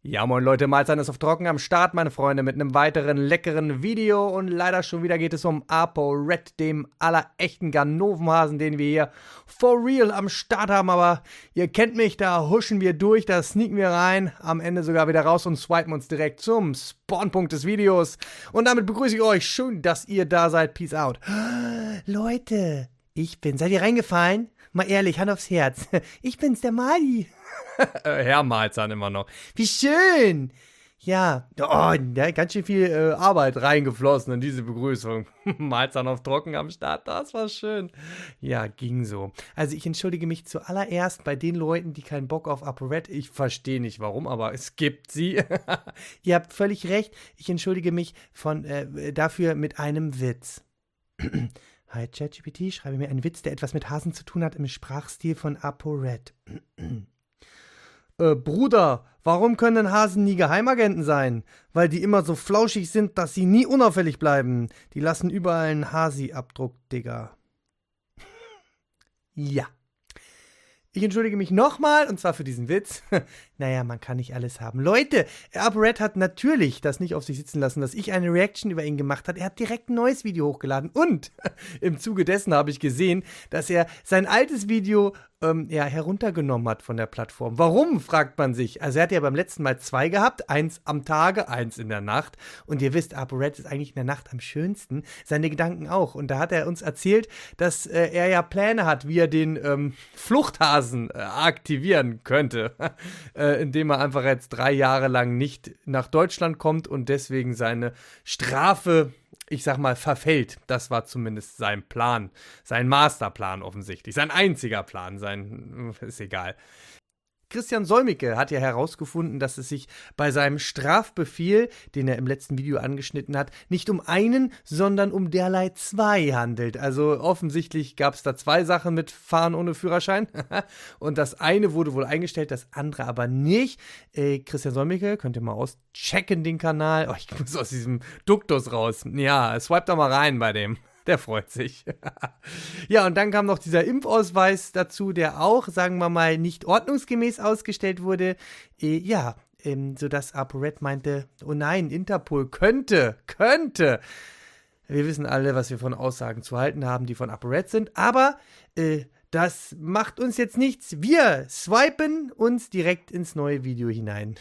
Ja, moin Leute, Mahlzeit ist auf Trocken am Start, meine Freunde, mit einem weiteren leckeren Video. Und leider schon wieder geht es um ApoRed, dem allerechten Ganovenhasen, den wir hier for real am Start haben. Aber ihr kennt mich, da huschen wir durch, da sneaken wir rein, am Ende sogar wieder raus und swipen uns direkt zum Spawnpunkt des Videos. Und damit begrüße ich euch, schön, dass ihr da seid. Peace out. Leute, seid ihr reingefallen? Mal ehrlich, Hand aufs Herz. Ich bin's, der Mali. Herr Malzahn immer noch. Wie schön! Ja, da hat ganz schön viel Arbeit reingeflossen in diese Begrüßung. Malzahn auf Trocken am Start, das war schön. Ja, ging so. Also ich entschuldige mich zuallererst bei den Leuten, die keinen Bock auf ApoRed. Ich verstehe nicht warum, aber es gibt sie. Ihr habt völlig recht. Ich entschuldige mich dafür mit einem Witz. Hi ChatGPT, schreibe mir einen Witz, der etwas mit Hasen zu tun hat im Sprachstil von ApoRed. Bruder, warum können Hasen nie Geheimagenten sein? Weil die immer so flauschig sind, dass sie nie unauffällig bleiben. Die lassen überall einen Hasi-Abdruck, Digga. Ja. Ich entschuldige mich nochmal, und zwar für diesen Witz. Naja, man kann nicht alles haben. Leute, ApoRed hat natürlich das nicht auf sich sitzen lassen, dass ich eine Reaction über ihn gemacht habe. Er hat direkt ein neues Video hochgeladen. Und im Zuge dessen habe ich gesehen, dass er sein altes Video heruntergenommen hat von der Plattform. Warum, fragt man sich. Also er hat ja beim letzten Mal 2 gehabt. 1 am Tage, 1 in der Nacht. Und ihr wisst, ApoRed ist eigentlich in der Nacht am schönsten. Seine Gedanken auch. Und da hat er uns erzählt, dass er ja Pläne hat, wie er den Fluchthasen aktivieren könnte. Indem er einfach jetzt 3 Jahre lang nicht nach Deutschland kommt und deswegen seine Strafe, ich sag mal, verfällt. Das war zumindest sein Plan, sein Masterplan offensichtlich, sein einziger Plan, ist egal. Christian Solmecke hat ja herausgefunden, dass es sich bei seinem Strafbefehl, den er im letzten Video angeschnitten hat, nicht um einen, sondern um derlei 2 handelt. Also offensichtlich gab es da 2 Sachen mit Fahren ohne Führerschein. Und das eine wurde wohl eingestellt, das andere aber nicht. Christian Solmecke, könnt ihr mal auschecken den Kanal. Oh, ich muss aus diesem Duktus raus. Ja, swipe da mal rein bei dem. Der freut sich. Ja, und dann kam noch dieser Impfausweis dazu, der auch, sagen wir mal, nicht ordnungsgemäß ausgestellt wurde. Sodass ApoRed meinte, oh nein, Interpol könnte. Wir wissen alle, was wir von Aussagen zu halten haben, die von ApoRed sind, aber das macht uns jetzt nichts. Wir swipen uns direkt ins neue Video hinein.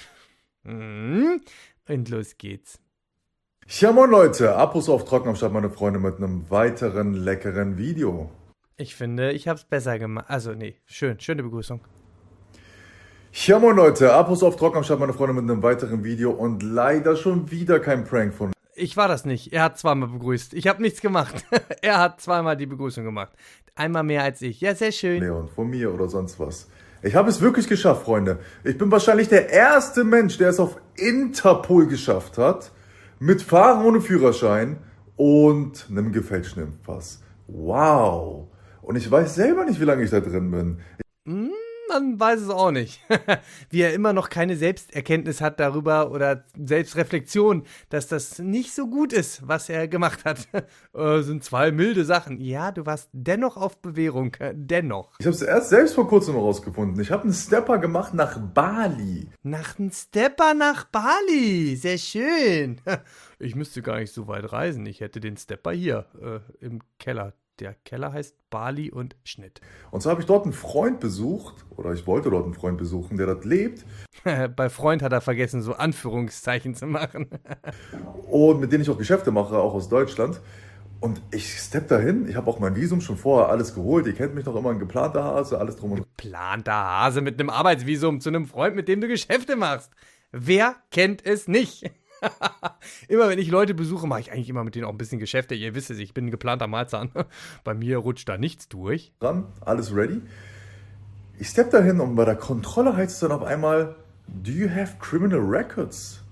Und los geht's. Ja moin Leute, Apos auf Trocken am Start, meine Freunde, mit einem weiteren leckeren Video. Ich finde, ich hab's besser gemacht. Also nee, schöne Begrüßung. Ja moin Leute, Apos auf Trocken am Start, meine Freunde, mit einem weiteren Video und leider schon wieder kein Prank von... Ich war das nicht, er hat zweimal begrüßt. Ich habe nichts gemacht. Er hat zweimal die Begrüßung gemacht. Einmal mehr als ich. Ja, sehr schön. Leon, von mir oder sonst was. Ich habe es wirklich geschafft, Freunde. Ich bin wahrscheinlich der erste Mensch, der es auf Interpol geschafft hat. Mit Fahren ohne Führerschein und einem gefälschten Impfpass. Wow. Und ich weiß selber nicht, wie lange ich da drin bin. Man weiß es auch nicht. Wie er immer noch keine Selbsterkenntnis hat darüber oder Selbstreflexion, dass das nicht so gut ist, was er gemacht hat. Sind 2 milde Sachen. Ja, du warst dennoch auf Bewährung. Dennoch. Ich habe es erst selbst vor kurzem rausgefunden. Ich habe einen Stepper gemacht nach Bali. Einen Stepper nach Bali. Sehr schön. Ich müsste gar nicht so weit reisen. Ich hätte den Stepper hier im Keller. Der Keller heißt Bali und Schnitt. Und so habe ich dort einen Freund besucht, oder ich wollte dort einen Freund besuchen, der dort lebt. Bei Freund hat er vergessen, so Anführungszeichen zu machen. Und mit denen ich auch Geschäfte mache, auch aus Deutschland. Und ich stepp dahin, ich habe auch mein Visum schon vorher alles geholt. Ihr kennt mich noch immer, ein geplanter Hase, alles drum und dran. Geplanter Hase mit einem Arbeitsvisum zu einem Freund, mit dem du Geschäfte machst. Wer kennt es nicht? Immer wenn ich Leute besuche, mache ich eigentlich immer mit denen auch ein bisschen Geschäfte. Ihr wisst es, ich bin ein geplanter Malzahn. Bei mir rutscht da nichts durch. Alles ready. Ich stepp dahin und bei der Kontrolle heißt es dann auf einmal, do you have criminal records?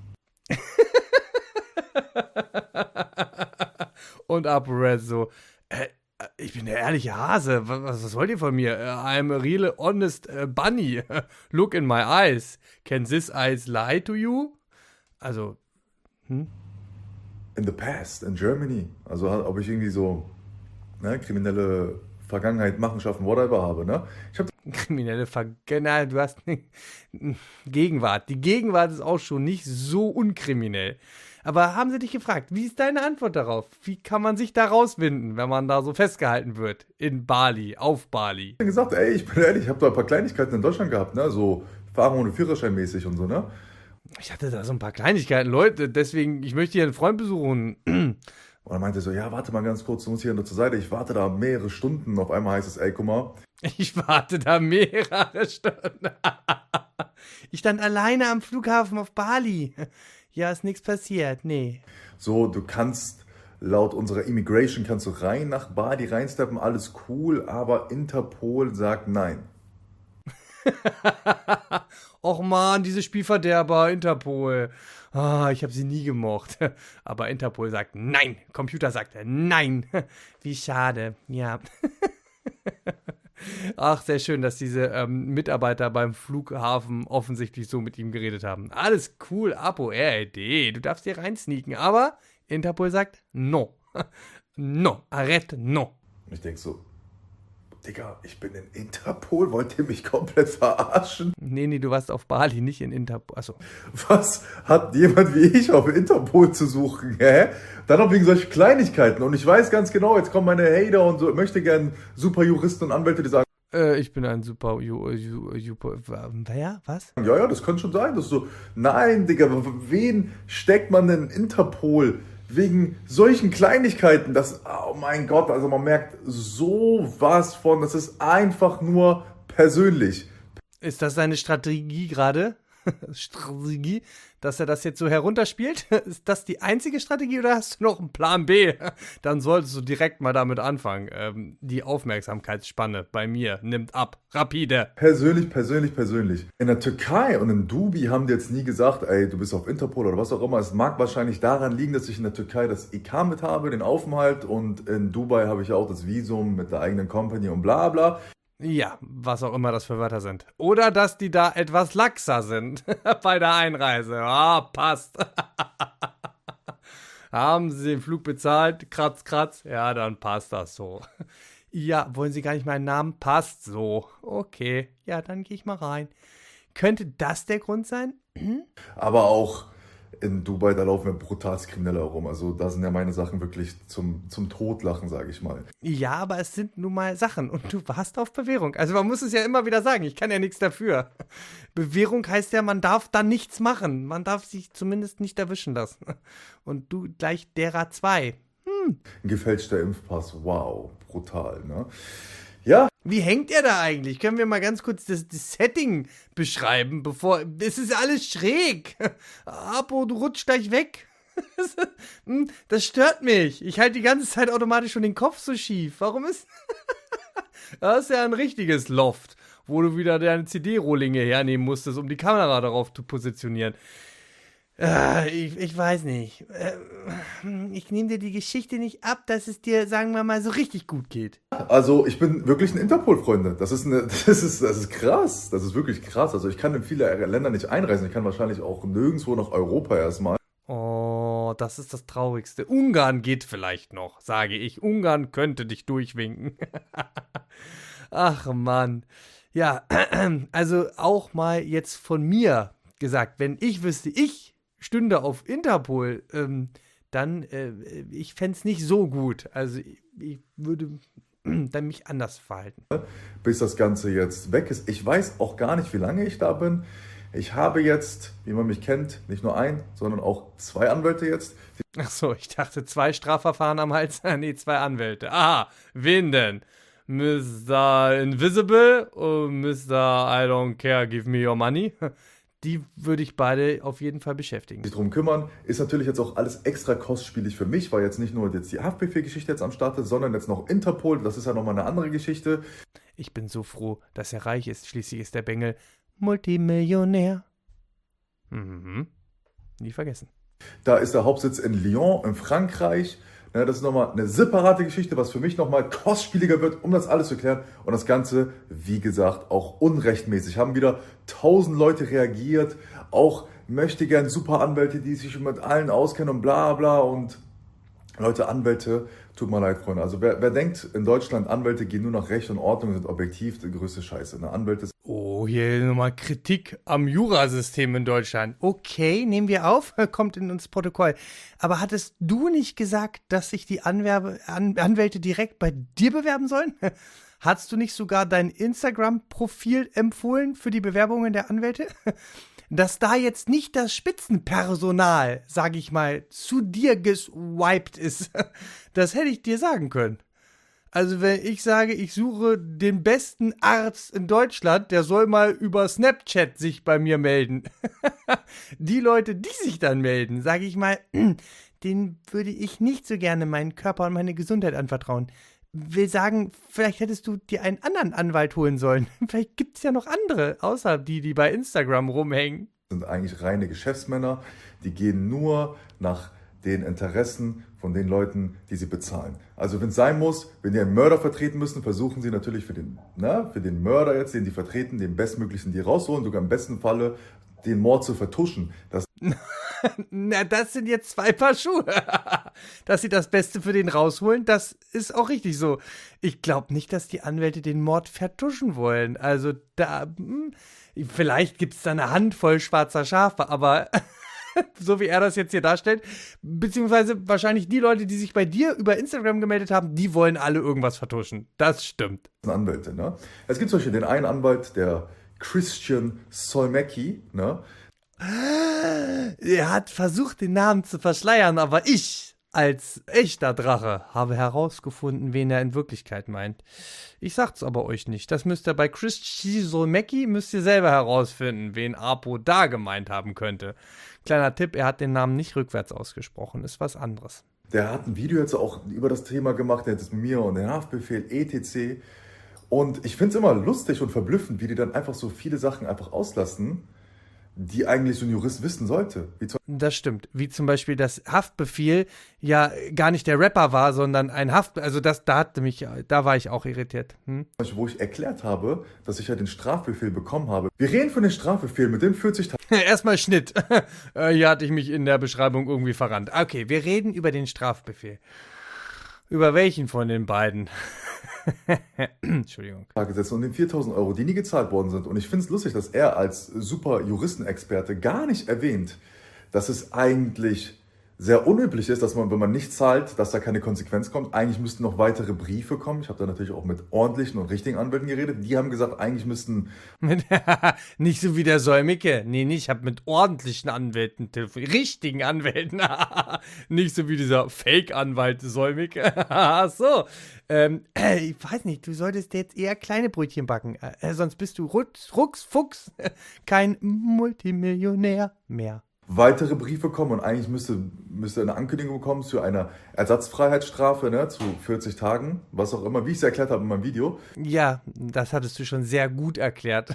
Und ApoRed so, ich bin der ehrliche Hase. Was wollt ihr von mir? I'm a real honest bunny. Look in my eyes. Can this eyes lie to you? Also, In the past, in Germany. Also ob ich irgendwie so kriminelle Vergangenheit, Machenschaften, whatever habe. Ne? kriminelle Vergangenheit, du hast eine Gegenwart. Die Gegenwart ist auch schon nicht so unkriminell. Aber haben sie dich gefragt, wie ist deine Antwort darauf? Wie kann man sich da rauswinden, wenn man da so festgehalten wird in Bali, auf Bali? Ich habe gesagt, ey, ich bin ehrlich, ich habe da ein paar Kleinigkeiten in Deutschland gehabt, ne, so Fahren ohne Führerschein mäßig und so, ne. Ich hatte da so ein paar Kleinigkeiten, Leute, deswegen, ich möchte hier einen Freund besuchen. Und er meinte so, ja, warte mal ganz kurz, du musst hier nur zur Seite, ich warte da mehrere Stunden. Auf einmal heißt es, ey, guck mal. Ich warte da mehrere Stunden. Ich stand alleine am Flughafen auf Bali. Ja, ist nichts passiert, nee. So, du kannst, laut unserer Immigration, kannst du rein nach Bali reinsteppen, alles cool, aber Interpol sagt nein. Och man, diese Spielverderber, Interpol. Ah, ich habe sie nie gemocht. Aber Interpol sagt nein. Computer sagt nein. Wie schade, ja. Ach, sehr schön, dass diese Mitarbeiter beim Flughafen offensichtlich so mit ihm geredet haben. Alles cool, Apo, RLD, du darfst hier reinsneaken. Aber Interpol sagt no. No, arrête, no. Ich denk so, Digga, ich bin in Interpol, wollt ihr mich komplett verarschen? Nee, du warst auf Bali, nicht in Interpol. Achso. Was hat jemand wie ich auf Interpol zu suchen, hä? Dann noch wegen solchen Kleinigkeiten. Und ich weiß ganz genau, jetzt kommen meine Hater und so, möchte gern super Juristen und Anwälte, die sagen, ich bin ein super, ja, was? ja, das könnte schon sein. Das ist so, nein, Digga, wen steckt man denn in Interpol? Wegen solchen Kleinigkeiten, das, oh mein Gott, also man merkt sowas von, das ist einfach nur persönlich. Ist das seine Strategie gerade? Strategie, dass er das jetzt so herunterspielt? Ist das die einzige Strategie oder hast du noch einen Plan B? Dann solltest du direkt mal damit anfangen. Die Aufmerksamkeitsspanne bei mir nimmt ab. Rapide. Persönlich. In der Türkei und in Dubai haben die jetzt nie gesagt, ey, du bist auf Interpol oder was auch immer. Es mag wahrscheinlich daran liegen, dass ich in der Türkei das IK mit habe, den Aufenthalt, und in Dubai habe ich auch das Visum mit der eigenen Company und bla bla. Ja, was auch immer das für Wörter sind. Oder dass die da etwas laxer sind bei der Einreise. Ah, passt. Haben Sie den Flug bezahlt? Kratz. Ja, dann passt das so. Ja, wollen Sie gar nicht meinen Namen? Passt so. Okay, ja, dann gehe ich mal rein. Könnte das der Grund sein? Aber auch in Dubai, da laufen ja brutalst Kriminelle herum. Also da sind ja meine Sachen wirklich zum Totlachen, sage ich mal. Ja, aber es sind nun mal Sachen und du warst auf Bewährung. Also man muss es ja immer wieder sagen, ich kann ja nichts dafür. Bewährung heißt ja, man darf dann nichts machen. Man darf sich zumindest nicht erwischen lassen. Und du gleich derer 2. Ein gefälschter Impfpass, wow, brutal, ne? Ja. Wie hängt er da eigentlich? Können wir mal ganz kurz das Setting beschreiben, bevor... Es ist alles schräg. Apo, du rutschst gleich weg. Das stört mich. Ich halte die ganze Zeit automatisch schon den Kopf so schief. Warum ist... Das ist ja ein richtiges Loft, wo du wieder deine CD-Rohlinge hernehmen musstest, um die Kamera darauf zu positionieren. Ich weiß nicht. Ich nehme dir die Geschichte nicht ab, dass es dir, sagen wir mal, so richtig gut geht. Also ich bin wirklich ein Interpol-Freunde. Das ist krass. Das ist wirklich krass. Also ich kann in viele Länder nicht einreisen. Ich kann wahrscheinlich auch nirgendwo nach Europa erstmal. Oh, das ist das Traurigste. Ungarn geht vielleicht noch, sage ich. Ungarn könnte dich durchwinken. Ach Mann. Ja, also auch mal jetzt von mir gesagt, wenn ich wüsste, ich stünde auf Interpol, dann, ich fände es nicht so gut. Also ich würde dann mich anders verhalten. Bis das Ganze jetzt weg ist. Ich weiß auch gar nicht, wie lange ich da bin. Ich habe jetzt, wie man mich kennt, nicht nur ein, sondern auch 2 Anwälte jetzt. Ach so, ich dachte 2 Strafverfahren am Hals. Nee, 2 Anwälte. Aha, wen denn? Mr. Invisible und Mr. I don't care, give me your money. Die würde ich beide auf jeden Fall beschäftigen. Sich drum kümmern, ist natürlich jetzt auch alles extra kostspielig für mich, weil jetzt nicht nur jetzt die Haftbefehl-Geschichte jetzt am Start ist, sondern jetzt noch Interpol, das ist ja nochmal eine andere Geschichte. Ich bin so froh, dass er reich ist. Schließlich ist der Bengel Multimillionär. Nie vergessen. Da ist der Hauptsitz in Lyon, in Frankreich. Ja, das ist nochmal eine separate Geschichte, was für mich nochmal kostspieliger wird, um das alles zu klären. Und das Ganze, wie gesagt, auch unrechtmäßig. Haben wieder 1000 Leute reagiert. Auch möchte gern super Anwälte, die sich mit allen auskennen und bla bla. Und Leute, Anwälte Tut mir leid, Freunde. Also wer denkt, in Deutschland Anwälte gehen nur nach Recht und Ordnung, sind objektiv, die größte Scheiße. Ne? Anwälte. Oh, hier nochmal Kritik am Jurasystem in Deutschland. Okay, nehmen wir auf, kommt in uns Protokoll. Aber hattest du nicht gesagt, dass sich die Anwälte direkt bei dir bewerben sollen? Hattest du nicht sogar dein Instagram-Profil empfohlen für die Bewerbungen der Anwälte? Dass da jetzt nicht das Spitzenpersonal, sag ich mal, zu dir geswiped ist, das hätte ich dir sagen können. Also wenn ich sage, ich suche den besten Arzt in Deutschland, der soll mal über Snapchat sich bei mir melden. Die Leute, die sich dann melden, sage ich mal, denen würde ich nicht so gerne meinen Körper und meine Gesundheit anvertrauen. Will sagen, vielleicht hättest du dir einen anderen Anwalt holen sollen. Vielleicht gibt es ja noch andere, außer die bei Instagram rumhängen. Sind eigentlich reine Geschäftsmänner, die gehen nur nach den Interessen von den Leuten, die sie bezahlen. Also wenn es sein muss, wenn die einen Mörder vertreten müssen, versuchen sie natürlich für den Mörder jetzt, den die vertreten, den bestmöglichen die rausholen, sogar im besten Falle den Mord zu vertuschen. Na, das sind jetzt zwei Paar Schuhe. Dass sie das Beste für den rausholen, das ist auch richtig so. Ich glaube nicht, dass die Anwälte den Mord vertuschen wollen. Also vielleicht gibt es da eine Handvoll schwarzer Schafe, aber so wie er das jetzt hier darstellt, beziehungsweise wahrscheinlich die Leute, die sich bei dir über Instagram gemeldet haben, die wollen alle irgendwas vertuschen. Das stimmt. Anwälte, ne? Es gibt zum Beispiel den einen Anwalt, der Christian Solmecki, ne? Er hat versucht, den Namen zu verschleiern, aber ich, als echter Drache, habe herausgefunden, wen er in Wirklichkeit meint. Ich sag's aber euch nicht. Das müsst ihr bei Christian Solmecki, müsst ihr selber herausfinden, wen Apo da gemeint haben könnte. Kleiner Tipp, er hat den Namen nicht rückwärts ausgesprochen, ist was anderes. Der hat ein Video jetzt auch über das Thema gemacht, der hat es mit mir und den Haftbefehl, etc. Und ich finde es immer lustig und verblüffend, wie die dann einfach so viele Sachen einfach auslassen, die eigentlich so ein Jurist wissen sollte. Das stimmt. Wie zum Beispiel, dass Haftbefehl ja gar nicht der Rapper war, sondern ein also da war ich auch irritiert. Wo ich erklärt habe, dass ich ja den Strafbefehl bekommen habe. Wir reden von dem Strafbefehl mit den 40 Tagen. Erstmal Schnitt. Hier hatte ich mich in der Beschreibung irgendwie verrannt. Okay, wir reden über den Strafbefehl. Über welchen von den beiden? Entschuldigung. Gesetzt und den 4.000 Euro, die nie gezahlt worden sind. Und ich finde es lustig, dass er als super Juristenexperte gar nicht erwähnt, dass es eigentlich sehr unüblich ist, dass man, wenn man nicht zahlt, dass da keine Konsequenz kommt. Eigentlich müssten noch weitere Briefe kommen. Ich habe da natürlich auch mit ordentlichen und richtigen Anwälten geredet. Die haben gesagt, eigentlich müssten... Nicht so wie der Säumige. Nee, ich habe mit ordentlichen Anwälten telefoniert. Richtigen Anwälten. Nicht so wie dieser Fake-Anwalt Säumige. So. Ich weiß nicht, du solltest jetzt eher kleine Brötchen backen. Sonst bist du rucksfuchs kein Multimillionär mehr. Weitere Briefe kommen und eigentlich müsste eine Ankündigung kommen zu einer Ersatzfreiheitsstrafe, ne, zu 40 Tagen, was auch immer, wie ich es erklärt habe in meinem Video. Ja, das hattest du schon sehr gut erklärt.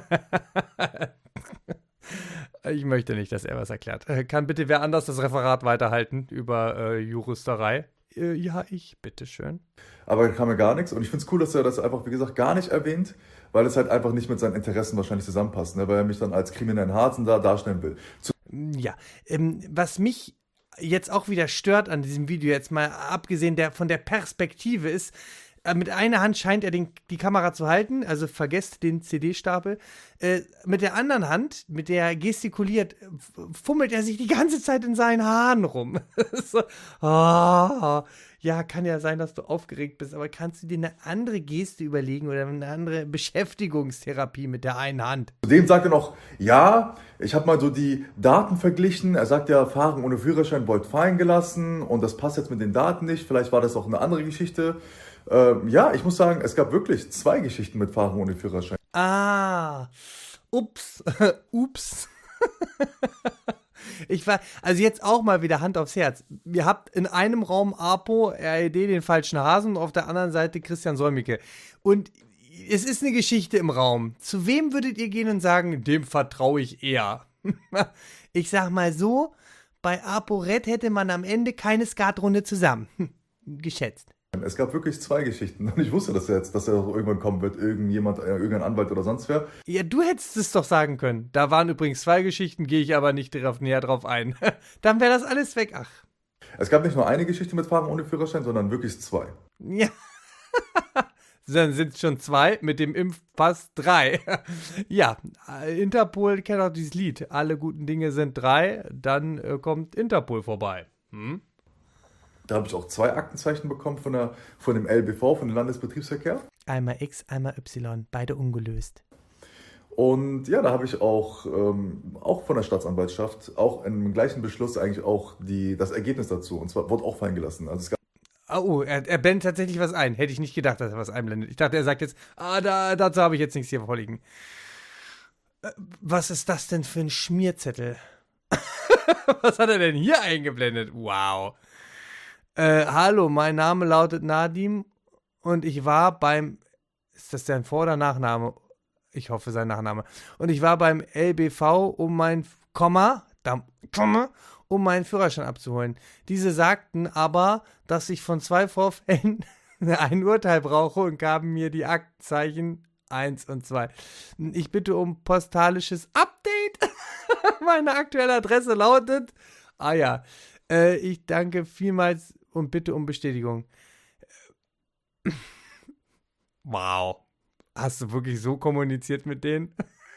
Ich möchte nicht, dass er was erklärt. Kann bitte wer anders das Referat weiterhalten über Juristerei? Ja, ich, bitteschön. Aber da kam ja gar nichts und ich finde es cool, dass er das einfach, wie gesagt, gar nicht erwähnt, weil es halt einfach nicht mit seinen Interessen wahrscheinlich zusammenpasst, ne, weil er mich dann als kriminellen Hasen da darstellen will. Ja, was mich jetzt auch wieder stört an diesem Video, jetzt mal abgesehen von der Perspektive ist, mit einer Hand scheint er die Kamera zu halten, also vergesst den CD-Stapel. Mit der anderen Hand, mit der er gestikuliert, fummelt er sich die ganze Zeit in seinen Haaren rum. So, ja, kann ja sein, dass du aufgeregt bist, aber kannst du dir eine andere Geste überlegen oder eine andere Beschäftigungstherapie mit der einen Hand? Zudem sagt er noch, ja, ich habe mal so die Daten verglichen. Er sagt ja, Fahren ohne Führerschein wollt fallen gelassen und das passt jetzt mit den Daten nicht. Vielleicht war das auch eine andere Geschichte. Ja, ich muss sagen, es gab wirklich 2 Geschichten mit Fahren ohne Führerschein. Ups. Also jetzt auch mal wieder Hand aufs Herz. Ihr habt in einem Raum Apo, RED, den falschen Hasen und auf der anderen Seite Christian Solmecke. Und es ist eine Geschichte im Raum. Zu wem würdet ihr gehen und sagen, dem vertraue ich eher? Ich sag mal so, bei ApoRed hätte man am Ende keine Skatrunde zusammen. Geschätzt. Es gab wirklich 2 Geschichten und ich wusste, dass er irgendwann kommen wird, irgendein Anwalt oder sonst wer. Ja, du hättest es doch sagen können. Da waren übrigens 2 Geschichten, gehe ich aber nicht näher drauf ein. Dann wäre das alles weg, ach. Es gab nicht nur eine Geschichte mit Fahren ohne Führerschein, sondern wirklich 2. Ja. Dann sind es schon 2, mit dem Impfpass 3. Ja, Interpol kennt auch dieses Lied. Alle guten Dinge sind 3, dann kommt Interpol vorbei. Da habe ich auch 2 Aktenzeichen bekommen von dem LBV, von dem Landesbetriebsverkehr. Einmal X, einmal Y, beide ungelöst. Und ja, da habe ich auch von der Staatsanwaltschaft, auch im gleichen Beschluss eigentlich auch das Ergebnis dazu. Und zwar wurde auch fallen gelassen. Also es gab Oh, er blendet tatsächlich was ein. Hätte ich nicht gedacht, dass er was einblendet. Ich dachte, er sagt jetzt, dazu habe ich jetzt nichts hier vorliegen. Was ist das denn für ein Schmierzettel? Was hat er denn hier eingeblendet? Wow. Hallo, mein Name lautet Nadim und ich war beim, ist das sein Vor- oder Nachname? Ich hoffe, sein Nachname. Und ich war beim LBV, um meinen Führerschein abzuholen. Diese sagten aber, dass ich von 2 Vorfällen ein Urteil brauche und gaben mir die Aktenzeichen 1 und 2. Ich bitte um postalisches Update. Meine aktuelle Adresse lautet, ich danke vielmals und bitte um Bestätigung. Wow. Hast du wirklich so kommuniziert mit denen?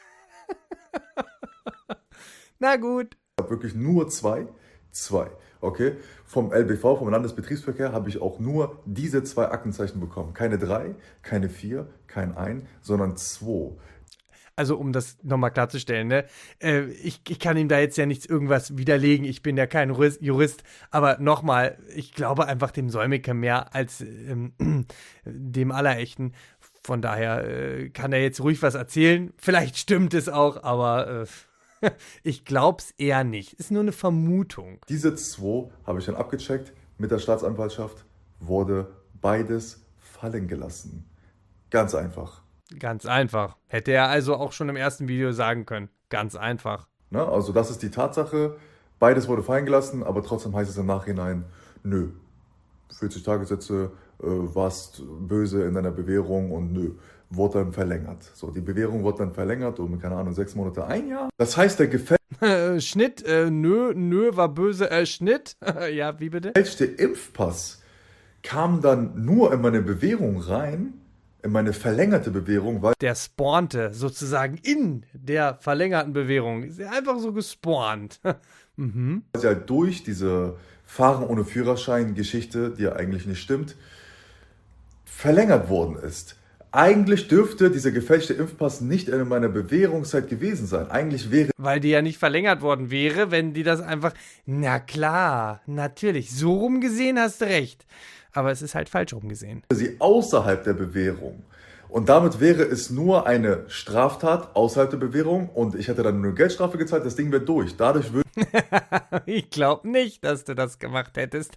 Na gut. Ich habe wirklich nur 2, okay? Vom LBV, vom Landesbetriebsverkehr, habe ich auch nur diese 2 Aktenzeichen bekommen. Keine 3, keine 4, kein 1, sondern 2. Also um das nochmal klarzustellen, ne? Ich kann ihm da jetzt ja nichts irgendwas widerlegen, ich bin ja kein Jurist, aber nochmal, ich glaube einfach dem Säumiker mehr als dem Allerechten. Von daher kann er jetzt ruhig was erzählen, vielleicht stimmt es auch, aber ich glaub's eher nicht. Ist nur eine Vermutung. Diese 2 habe ich dann abgecheckt mit der Staatsanwaltschaft, wurde beides fallen gelassen. Ganz einfach. Ganz einfach. Hätte er also auch schon im ersten Video sagen können. Ganz einfach. Ne? Also das ist die Tatsache. Beides wurde fallen gelassen, aber trotzdem heißt es im Nachhinein, nö. 40 Tagessätze, warst böse in deiner Bewährung und nö. Wurde dann verlängert. So, die Bewährung wurde dann verlängert um, keine Ahnung, 6 Monate, 1 Jahr. Das heißt, der Schnitt, nö, war böse, Schnitt. Ja, wie bitte? gefälschte Impfpass kam dann nur in meine Bewährung rein, in meine verlängerte Bewährung, weil der spawnte sozusagen in der verlängerten Bewährung. Ist einfach so gespawnt. sie halt durch diese Fahren ohne Führerschein-Geschichte, die ja eigentlich nicht stimmt, verlängert worden ist. Eigentlich dürfte dieser gefälschte Impfpass nicht in meiner Bewährungszeit gewesen sein. Eigentlich wäre... Weil die ja nicht verlängert worden wäre, wenn die das einfach... Na klar, natürlich. So rumgesehen hast du recht. Aber es ist halt falsch rumgesehen. ...sie außerhalb der Bewährung. Und damit wäre es nur eine Straftat außerhalb der Bewährung und ich hätte dann nur eine Geldstrafe gezahlt, das Ding wäre durch. Dadurch würde... Ich glaube nicht, dass du das gemacht hättest.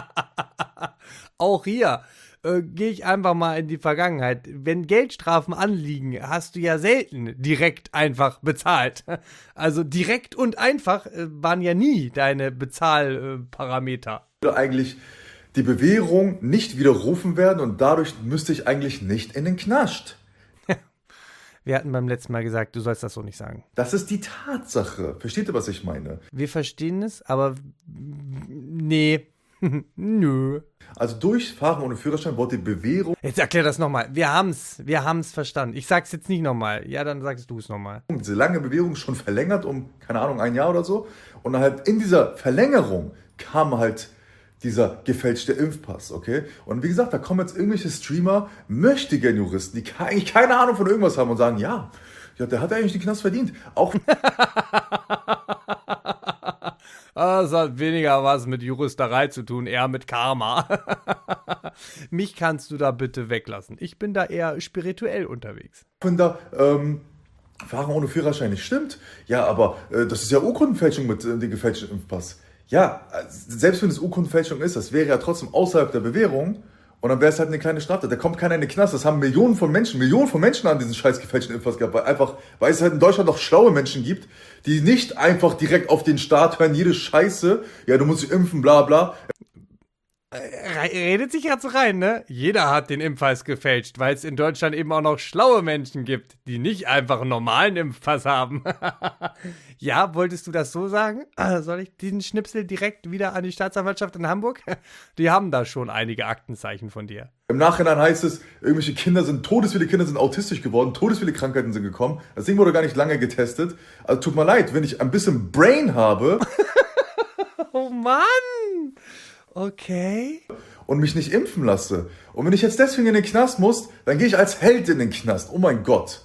Auch hier gehe ich einfach mal in die Vergangenheit. Wenn Geldstrafen anliegen, hast du ja selten direkt einfach bezahlt. Also direkt und einfach waren ja nie deine Bezahlparameter. ...eigentlich die Bewährung nicht widerrufen werden und dadurch müsste ich eigentlich nicht in den Knast. Wir hatten beim letzten Mal gesagt, du sollst das so nicht sagen. Das ist die Tatsache. Versteht ihr, was ich meine? Wir verstehen es, aber nee. Nö. Also durch Fahren ohne Führerschein wurde die Bewährung... Jetzt erklär das nochmal. Wir haben's verstanden. Ich sag's jetzt nicht nochmal. Ja, dann sagst du es nochmal. ...diese lange Bewährung schon verlängert um, keine Ahnung, 1 Jahr oder so. Und dann halt in dieser Verlängerung kam halt dieser gefälschte Impfpass, okay? Und wie gesagt, da kommen jetzt irgendwelche Streamer, möchtegern Juristen, die eigentlich keine Ahnung von irgendwas haben und sagen, ja, der hat eigentlich den Knast verdient. Auch... Das hat weniger was mit Juristerei zu tun, eher mit Karma. Mich kannst du da bitte weglassen. Ich bin da eher spirituell unterwegs. Wenn da Fahren ohne Führerschein nicht stimmt, ja, aber das ist ja Urkundenfälschung mit dem gefälschten Impfpass. Ja, selbst wenn es Urkundenfälschung ist, das wäre ja trotzdem außerhalb der Bewährung und dann wäre es halt eine kleine Straftat. Da kommt keiner in den Knast. Das haben Millionen von Menschen an diesen scheiß gefälschten Impfpass gehabt, weil es halt in Deutschland noch schlaue Menschen gibt, die nicht einfach direkt auf den Staat hören, jede Scheiße, ja, du musst dich impfen, bla bla. Redet sich gerade so rein, ne? Jeder hat den Impfpass gefälscht, weil es in Deutschland eben auch noch schlaue Menschen gibt, die nicht einfach einen normalen Impfpass haben. Ja, wolltest du das so sagen? Soll ich diesen Schnipsel direkt wieder an die Staatsanwaltschaft in Hamburg? Die haben da schon einige Aktenzeichen von dir. Im Nachhinein heißt es, todesviele Kinder sind autistisch geworden, todesviele Krankheiten sind gekommen. Das Ding wurde gar nicht lange getestet. Also tut mir leid, wenn ich ein bisschen Brain habe Oh Mann! Okay. und mich nicht impfen lasse. Und wenn ich jetzt deswegen in den Knast muss, dann gehe ich als Held in den Knast. Oh mein Gott.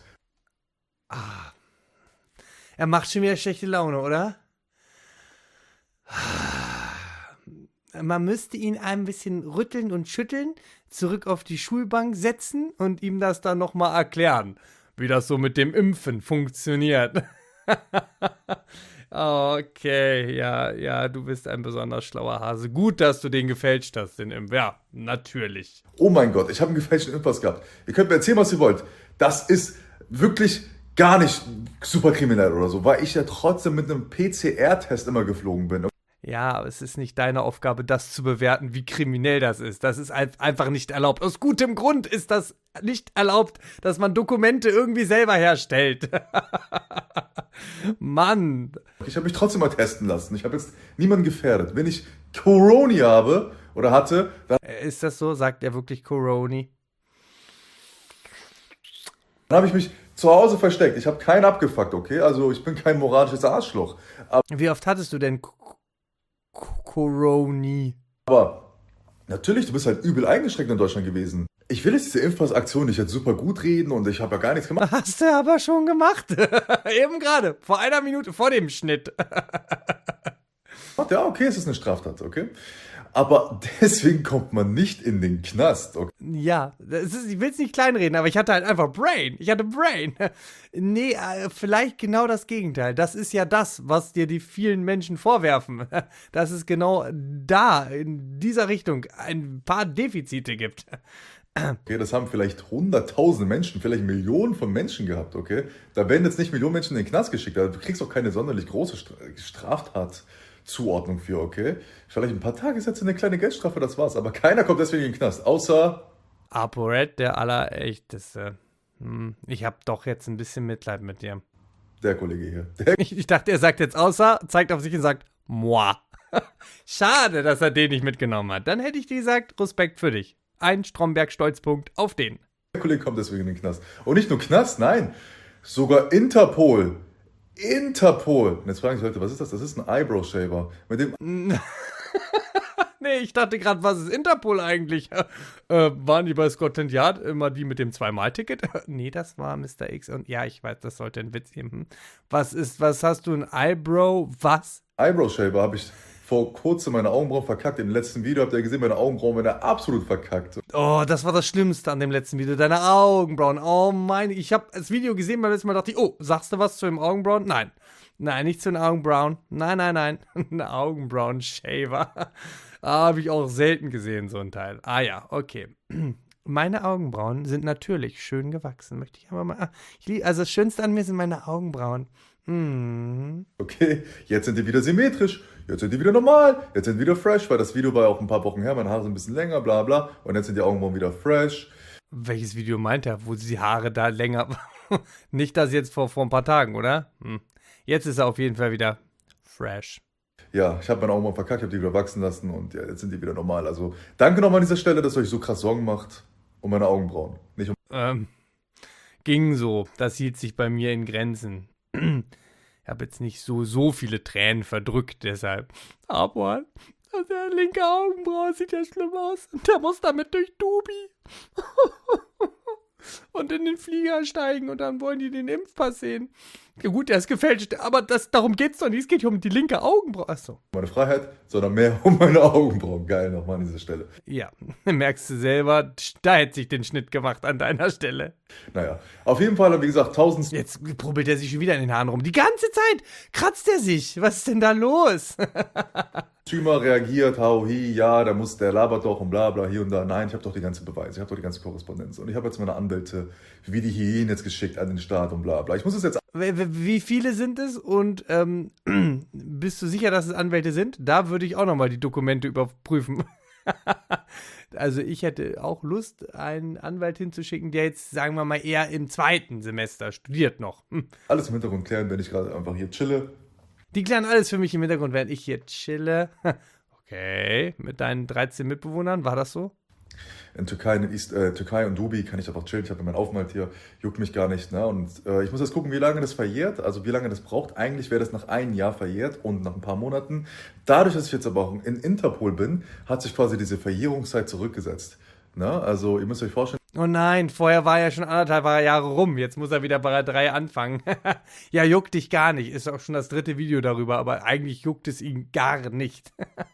Er macht schon wieder schlechte Laune, oder? Man müsste ihn ein bisschen rütteln und schütteln, zurück auf die Schulbank setzen und ihm das dann nochmal erklären, wie das so mit dem Impfen funktioniert. Okay, ja, du bist ein besonders schlauer Hase. Gut, dass du den gefälscht hast, den Impf. Ja, natürlich. Oh mein Gott, ich habe einen gefälschten Impfpass gehabt. Ihr könnt mir erzählen, was ihr wollt. Das ist wirklich gar nicht super kriminell oder so, weil ich ja trotzdem mit einem PCR-Test immer geflogen bin. Ja, aber es ist nicht deine Aufgabe, das zu bewerten, wie kriminell das ist. Das ist einfach nicht erlaubt. Aus gutem Grund ist das nicht erlaubt, dass man Dokumente irgendwie selber herstellt. Mann. Ich habe mich trotzdem mal testen lassen. Ich habe jetzt niemanden gefährdet. Wenn ich Corona habe oder hatte, dann Ist das so? Sagt er wirklich Coroni? habe ich mich zu Hause versteckt. Ich habe keinen abgefuckt, okay? Also ich bin kein moralisches Arschloch. Wie oft hattest du denn Coroni? Aber natürlich, du bist halt übel eingeschränkt in Deutschland gewesen. Ich will jetzt diese Impfpass-Aktion nicht jetzt super gut reden und ich habe ja gar nichts gemacht. Hast du aber schon gemacht. Eben gerade, vor einer Minute vor dem Schnitt. Ja, okay, es ist eine Straftat, okay? Aber deswegen kommt man nicht in den Knast, okay? Ja, ich will es nicht kleinreden, aber ich hatte halt einfach Brain. Ich hatte Brain. Nee, vielleicht genau das Gegenteil. Das ist ja das, was dir die vielen Menschen vorwerfen. Dass es genau da, in dieser Richtung, ein paar Defizite gibt. Okay, das haben vielleicht 100.000 Menschen, vielleicht Millionen von Menschen gehabt, okay? Da werden jetzt nicht Millionen Menschen in den Knast geschickt. Also du kriegst auch keine sonderlich große Straftatzuordnung für, okay? Vielleicht ein paar Tagessätze, eine kleine Geldstrafe, das war's. Aber keiner kommt deswegen in den Knast, außer ApoRed, der Allerechteste. Ich hab doch jetzt ein bisschen Mitleid mit dir. der Kollege hier. Ich dachte, er sagt jetzt außer, zeigt auf sich und sagt, moi. Schade, dass er den nicht mitgenommen hat. Dann hätte ich dir gesagt, Respekt für dich. Ein Stromberg-Stolzpunkt auf den. Der Kollege kommt deswegen in den Knast. Und nicht nur Knast, nein, sogar Interpol. Interpol. Und jetzt fragen sich Leute, was ist das? Das ist ein Eyebrow-Shaver. Mit dem Nee, ich dachte gerade, was ist Interpol eigentlich? Waren die bei Scotland Yard immer die mit dem Zweimal-Ticket? Nee, das war Mr. X. Und ja, ich weiß, das sollte ein Witz geben. Was hast du, ein Eyebrow? Was? Eyebrow-Shaver habe ich vor kurzem meine Augenbrauen verkackt. Im letzten Video habt ihr gesehen, meine Augenbrauen werden absolut verkackt. Oh, das war das Schlimmste an dem letzten Video. Deine Augenbrauen. Oh meine, ich habe das Video gesehen, beim letzten Mal dachte ich, oh, sagst du was zu den Augenbrauen? Nein. Nein, nicht zu den Augenbrauen. Nein. Ein Augenbrauen-Shaver. Habe ich auch selten gesehen, so ein Teil. Ah ja, okay. Meine Augenbrauen sind natürlich schön gewachsen. Möchte ich aber mal. Also das Schönste an mir sind meine Augenbrauen. Okay, jetzt sind die wieder symmetrisch, jetzt sind die wieder normal, jetzt sind die wieder fresh, weil das Video war ja auch ein paar Wochen her, meine Haare sind ein bisschen länger, bla bla, und jetzt sind die Augenbrauen wieder fresh. Welches Video meint er, wo die Haare da länger waren? Nicht das jetzt vor ein paar Tagen, oder? Jetzt ist er auf jeden Fall wieder fresh. Ja, ich habe meine Augenbrauen verkackt, ich habe die wieder wachsen lassen und ja, jetzt sind die wieder normal. Also danke nochmal an dieser Stelle, dass ihr euch so krass Sorgen macht um meine Augenbrauen. Nicht um Ging so, das hielt sich bei mir in Grenzen. Ich habe jetzt nicht so viele Tränen verdrückt, deshalb. Aber der linke Augenbraue sieht ja schlimm aus. Und der muss damit durch Dubi. Und in den Flieger steigen und dann wollen die den Impfpass sehen. Ja gut, der ist gefälscht, aber darum geht's doch nicht. Es geht hier um die linke Augenbraue. Achso. Meine Freiheit, sondern mehr um meine Augenbrauen. Geil, nochmal an dieser Stelle. Ja, merkst du selber, da hätte sich den Schnitt gemacht an deiner Stelle. Naja, auf jeden Fall, wie gesagt, 1000... Jetzt pubbelt er sich schon wieder in den Haaren rum. Die ganze Zeit kratzt er sich. Was ist denn da los? Streamer reagiert, hau, hi, ja, der labert doch und bla bla hier und da. Nein, ich habe doch die ganze Beweise, ich habe doch die ganze Korrespondenz. Und ich habe jetzt meine Anwälte wie die Hyänen jetzt geschickt an den Staat und bla bla. Ich muss es jetzt... Wie viele sind es? Und bist du sicher, dass es Anwälte sind? Da würde ich auch nochmal die Dokumente überprüfen. Also ich hätte auch Lust, einen Anwalt hinzuschicken, der jetzt, sagen wir mal, eher im 2. Semester studiert noch. Alles im Hintergrund klären, wenn ich gerade einfach hier chille. Die klären alles für mich im Hintergrund, während ich hier chille. Okay, mit deinen 13 Mitbewohnern, war das so? In Türkei und Dubai kann ich einfach chillen. Ich habe meinen Aufenthalt hier, juckt mich gar nicht. Ne? Und ich muss jetzt gucken, wie lange das verjährt, also wie lange das braucht. Eigentlich wäre das nach 1 Jahr verjährt und nach ein paar Monaten. Dadurch, dass ich jetzt aber auch in Interpol bin, hat sich quasi diese Verjährungszeit zurückgesetzt. Ne? Also ihr müsst euch vorstellen. Oh nein, vorher war ja schon 1,5 Jahre rum. Jetzt muss er wieder bei 3 anfangen. Ja, juckt dich gar nicht. Ist auch schon das 3. Video darüber, aber eigentlich juckt es ihn gar nicht.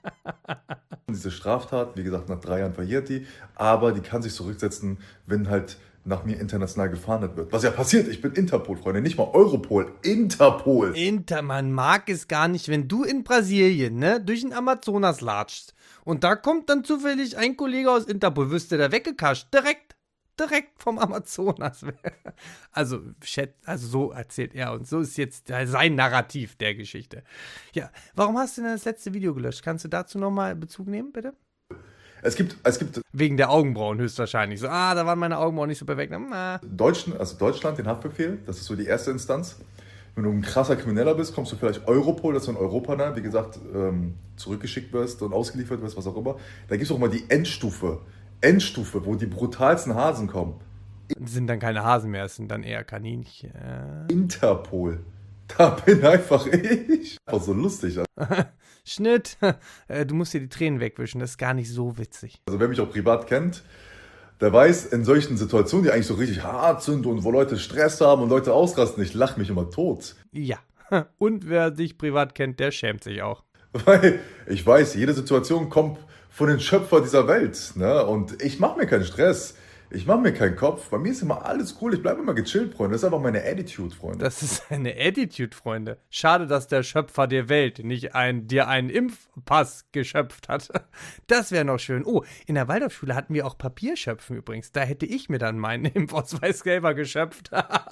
Diese Straftat, wie gesagt, nach 3 Jahren verjährt die, aber die kann sich zurücksetzen, wenn halt nach mir international gefahndet wird. Was ja passiert, ich bin Interpol, Freunde, nicht mal Europol, Interpol. Man mag es gar nicht, wenn du in Brasilien, ne, durch den Amazonas latschst und da kommt dann zufällig ein Kollege aus Interpol, wirst du da weggekascht, direkt vom Amazonas. Also so erzählt er und so ist jetzt sein Narrativ der Geschichte. Ja, warum hast du denn das letzte Video gelöscht? Kannst du dazu nochmal Bezug nehmen, bitte? Es gibt Wegen der Augenbrauen höchstwahrscheinlich. So, da waren meine Augenbrauen nicht so perfekt. Deutschland, den Haftbefehl, das ist so die erste Instanz. Wenn du ein krasser Krimineller bist, kommst du vielleicht Europol, das ist so ein Europanah, wie gesagt, zurückgeschickt wirst und ausgeliefert wirst, was auch immer. Da gibt es auch mal die Endstufe, wo die brutalsten Hasen kommen. Das sind dann keine Hasen mehr, es sind dann eher Kaninchen. Interpol. Da bin einfach ich. Einfach so lustig. Schnitt. Du musst dir die Tränen wegwischen, das ist gar nicht so witzig. Also wer mich auch privat kennt, der weiß, in solchen Situationen, die eigentlich so richtig hart sind und wo Leute Stress haben und Leute ausrasten, ich lache mich immer tot. Ja. Und wer dich privat kennt, der schämt sich auch. Weil ich weiß, jede Situation kommt von den Schöpfer dieser Welt. Ne? Und ich mache mir keinen Stress. Ich mache mir keinen Kopf. Bei mir ist immer alles cool. Ich bleibe immer gechillt, Freunde. Das ist einfach meine Attitude, Freunde. Das ist eine Attitude, Freunde. Schade, dass der Schöpfer der Welt nicht dir einen Impfpass geschöpft hat. Das wäre noch schön. Oh, in der Waldorfschule hatten wir auch Papierschöpfen übrigens. Da hätte ich mir dann meinen Impfausweis selber geschöpft.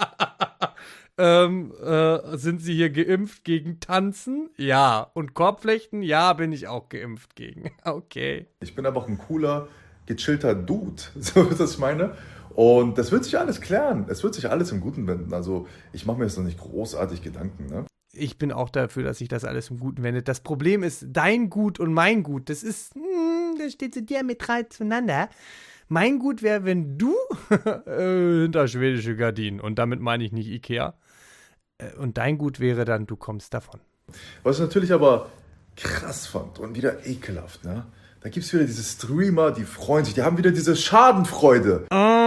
Sind Sie hier geimpft gegen Tanzen? Ja. Und Korbflechten? Ja, bin ich auch geimpft gegen. Okay. Ich bin einfach ein cooler, gechillter Dude, so ist das ich meine. Und das wird sich alles klären. Es wird sich alles im Guten wenden. Also ich mache mir jetzt noch nicht großartig Gedanken. Ne? Ich bin auch dafür, dass sich das alles im Guten wendet. Das Problem ist, dein Gut und mein Gut, das steht so diametral zueinander. Mein Gut wäre, wenn du hinter schwedische Gardinen, und damit meine ich nicht Ikea, und dein Gut wäre dann, du kommst davon. Was ich natürlich aber krass fand und wieder ekelhaft, ne? Da gibt es wieder diese Streamer, die freuen sich, die haben wieder diese Schadenfreude.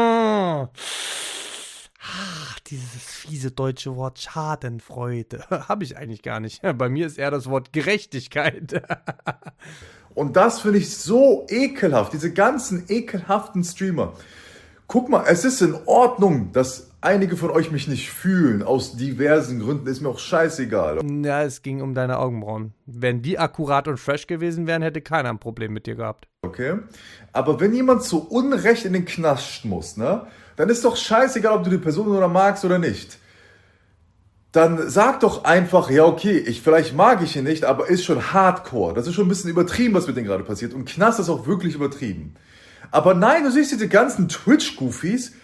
Dieses fiese deutsche Wort Schadenfreude habe ich eigentlich gar nicht. Bei mir ist eher das Wort Gerechtigkeit. Und das finde ich so ekelhaft, diese ganzen ekelhaften Streamer. Guck mal, es ist in Ordnung, dass einige von euch mich nicht fühlen, aus diversen Gründen, ist mir auch scheißegal. Ja, es ging um deine Augenbrauen. Wenn die akkurat und fresh gewesen wären, hätte keiner ein Problem mit dir gehabt. Okay, aber wenn jemand zu Unrecht in den Knast muss, ne, dann ist doch scheißegal, ob du die Person oder magst oder nicht. Dann sag doch einfach, ja okay, vielleicht mag ich ihn nicht, aber ist schon hardcore. Das ist schon ein bisschen übertrieben, was mit denen gerade passiert. Und Knast ist auch wirklich übertrieben. Aber nein, du siehst diese ganzen Twitch-Goofies.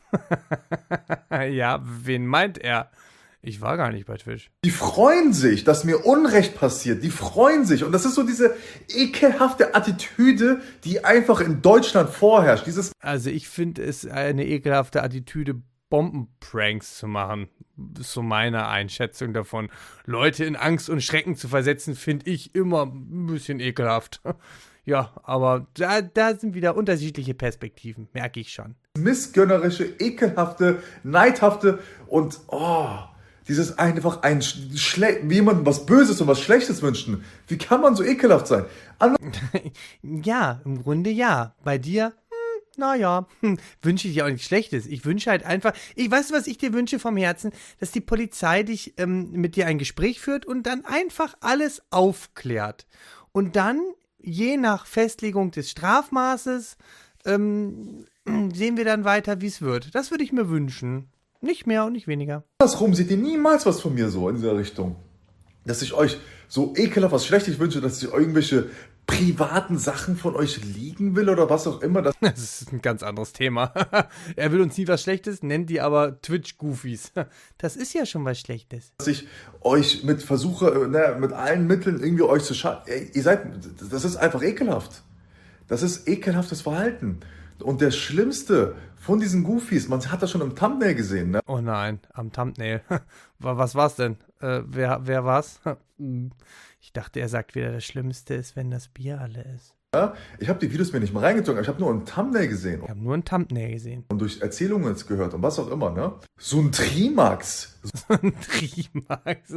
Ja, wen meint er? Ich war gar nicht bei Twitch. Die freuen sich, dass mir Unrecht passiert. Die freuen sich. Und das ist so diese ekelhafte Attitüde, die einfach in Deutschland vorherrscht. Also ich finde es eine ekelhafte Attitüde, Bombenpranks zu machen. Das ist so meine Einschätzung davon. Leute in Angst und Schrecken zu versetzen, finde ich immer ein bisschen ekelhaft. Ja, aber da sind wieder unterschiedliche Perspektiven, merke ich schon. Missgönnerische, ekelhafte, neidhafte und dieses einfach wie jemandem was Böses und was Schlechtes wünschen. Wie kann man so ekelhaft sein? Ja, im Grunde ja. Bei dir, wünsche ich dir auch nichts Schlechtes. Ich wünsche halt einfach, weißt du, was ich dir wünsche vom Herzen? Dass die Polizei dich mit dir ein Gespräch führt und dann einfach alles aufklärt. Und dann, je nach Festlegung des Strafmaßes, sehen wir dann weiter, wie es wird. Das würde ich mir wünschen. Nicht mehr und nicht weniger. Andersrum seht ihr niemals was von mir so in dieser Richtung. Dass ich euch so ekelhaft was Schlechtes wünsche, dass ich irgendwelche privaten Sachen von euch liegen will oder was auch immer. Das ist ein ganz anderes Thema. Er will uns nie was Schlechtes, nennt die aber Twitch-Goofies. Das ist ja schon was Schlechtes. Dass ich euch versuche, mit allen Mitteln irgendwie euch zu schaden. Das ist einfach ekelhaft. Das ist ekelhaftes Verhalten. Und der Schlimmste von diesen Goofies, man hat das schon im Thumbnail gesehen, ne? Oh nein, am Thumbnail. Was war's denn? Wer war's? Ich dachte, er sagt wieder, das Schlimmste ist, wenn das Bier alle ist. Ja, ich habe die Videos mir nicht mal reingezogen, aber ich habe nur ein Thumbnail gesehen. Ich habe nur ein Thumbnail gesehen. Und durch Erzählungen jetzt gehört und was auch immer, ne? So ein Trimax. So ein Trimax.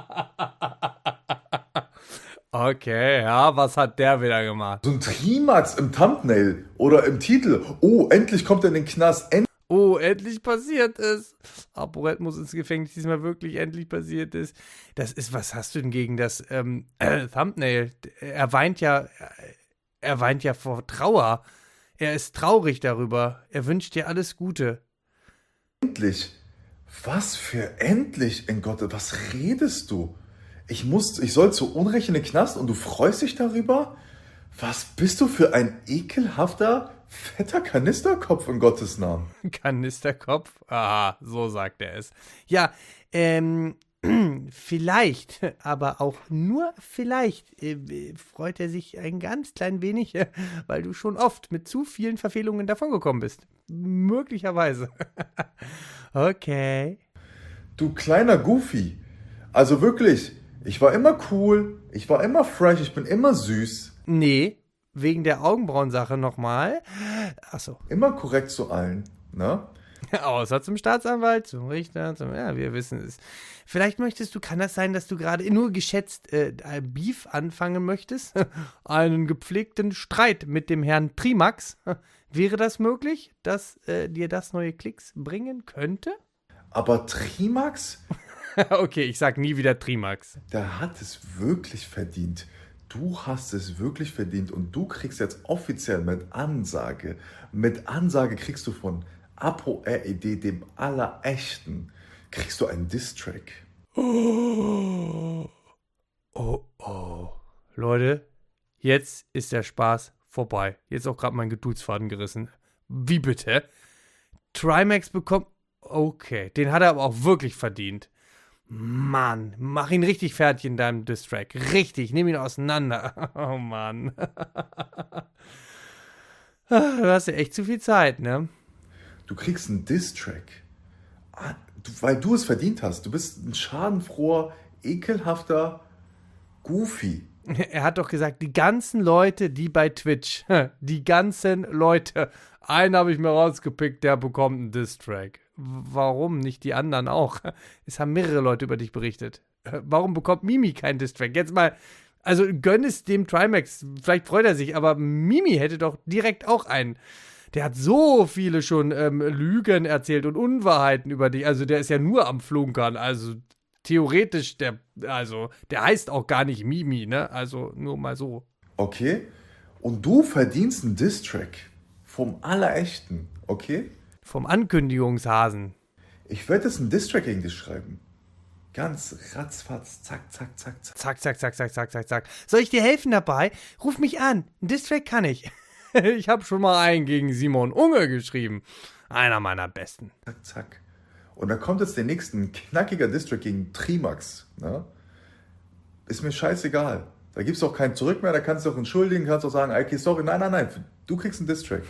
Okay, ja, was hat der wieder gemacht? So ein Trimax im Thumbnail oder im Titel. Oh, endlich kommt er in den Knast. Oh, endlich passiert es. ApoRed muss ins Gefängnis, diesmal wirklich endlich passiert ist. Das ist, was hast du denn gegen das Thumbnail? Er weint ja vor Trauer. Er ist traurig darüber. Er wünscht dir alles Gute. Endlich? Was für endlich? In Gott, was redest du? Ich soll zu Unrecht in den Knast und du freust dich darüber? Was bist du für ein ekelhafter, fetter Kanisterkopf in Gottes Namen? Kanisterkopf? Aha, so sagt er es. Ja, vielleicht, aber auch nur vielleicht, freut er sich ein ganz klein wenig, weil du schon oft mit zu vielen Verfehlungen davongekommen bist. Möglicherweise. Okay. Du kleiner Goofy. Also wirklich, ich war immer cool, ich war immer fresh, ich bin immer süß. Nee, wegen der Augenbrauensache nochmal. Achso. Immer korrekt zu allen, ne? Außer zum Staatsanwalt, zum Richter, ja, wir wissen es. Vielleicht kann das sein, dass du gerade nur geschätzt Beef anfangen möchtest? Einen gepflegten Streit mit dem Herrn Trimax? Wäre das möglich, dass dir das neue Klicks bringen könnte? Aber Trimax? Okay, ich sag nie wieder Trimax. Der hat es wirklich verdient. Du hast es wirklich verdient und du kriegst jetzt offiziell mit Ansage kriegst du von ApoRed, dem Allerechten, kriegst du einen Diss-Track. Oh. Leute, jetzt ist der Spaß vorbei. Jetzt auch gerade mein Geduldsfaden gerissen. Wie bitte? Trimax bekommt... Okay, den hat er aber auch wirklich verdient. Mann, mach ihn richtig fertig in deinem Diss-Track. Richtig, nimm ihn auseinander. Oh Mann. Du hast ja echt zu viel Zeit, ne? Du kriegst einen Diss-Track, weil du es verdient hast. Du bist ein schadenfroher, ekelhafter Goofy. Er hat doch gesagt, die ganzen Leute, die bei Twitch, die ganzen Leute, einen habe ich mir rausgepickt, der bekommt einen Diss-Track. Warum nicht die anderen auch? Es haben mehrere Leute über dich berichtet. Warum bekommt Mimi keinen Diss-Track? Jetzt mal, also gönn es dem Trimax, vielleicht freut er sich, aber Mimi hätte doch direkt auch einen. Der hat so viele schon Lügen erzählt und Unwahrheiten über dich. Also der ist ja nur am Flunkern. Also theoretisch, der heißt auch gar nicht Mimi, ne? Also nur mal so. Okay. Und du verdienst einen Diss-Track vom Allerechten, okay? Vom Ankündigungshasen. Ich werde jetzt einen Diss-Track gegen dich schreiben. Ganz ratzfatz, zack, zack, zack, zack. Zack, zack, zack, zack, zack, zack, zack. Soll ich dir helfen dabei? Ruf mich an. Einen Diss-Track kann ich. Ich habe schon mal einen gegen Simon Unge geschrieben. Einer meiner besten. Zack, zack. Und dann kommt jetzt der nächste, ein knackiger Diss-Track gegen Trimax. Ne? Ist mir scheißegal. Da gibt es auch kein Zurück mehr, da kannst du auch entschuldigen, kannst auch sagen, okay, sorry, nein, du kriegst einen Diss-Track.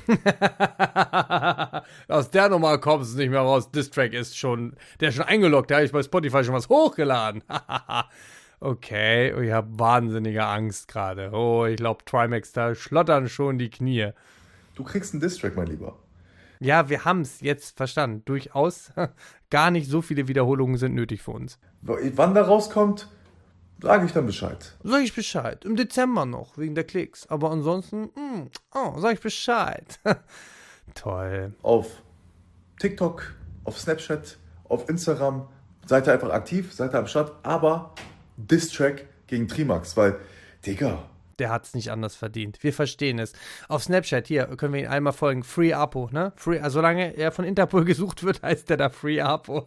Aus der Nummer kommst du nicht mehr raus. Diss-Track der ist schon eingeloggt, da habe ich bei Spotify schon was hochgeladen. Okay, ich habe wahnsinnige Angst gerade. Oh, ich glaube, Trimax, da schlottern schon die Knie. Du kriegst einen Diss-Track, mein Lieber. Ja, wir haben es jetzt verstanden. Durchaus gar nicht so viele Wiederholungen sind nötig für uns. Wann da rauskommt, sage ich dann Bescheid. Sag ich Bescheid. Im Dezember noch, wegen der Klicks. Aber ansonsten, sag ich Bescheid. Toll. Auf TikTok, auf Snapchat, auf Instagram. Seid ihr einfach aktiv, seid ihr am Start. Aber Diss-Track gegen Trimax, weil, Digga. Der hat's nicht anders verdient. Wir verstehen es. Auf Snapchat, hier, können wir ihn einmal folgen. Free Apo, ne? Solange er von Interpol gesucht wird, heißt der da Free Apo.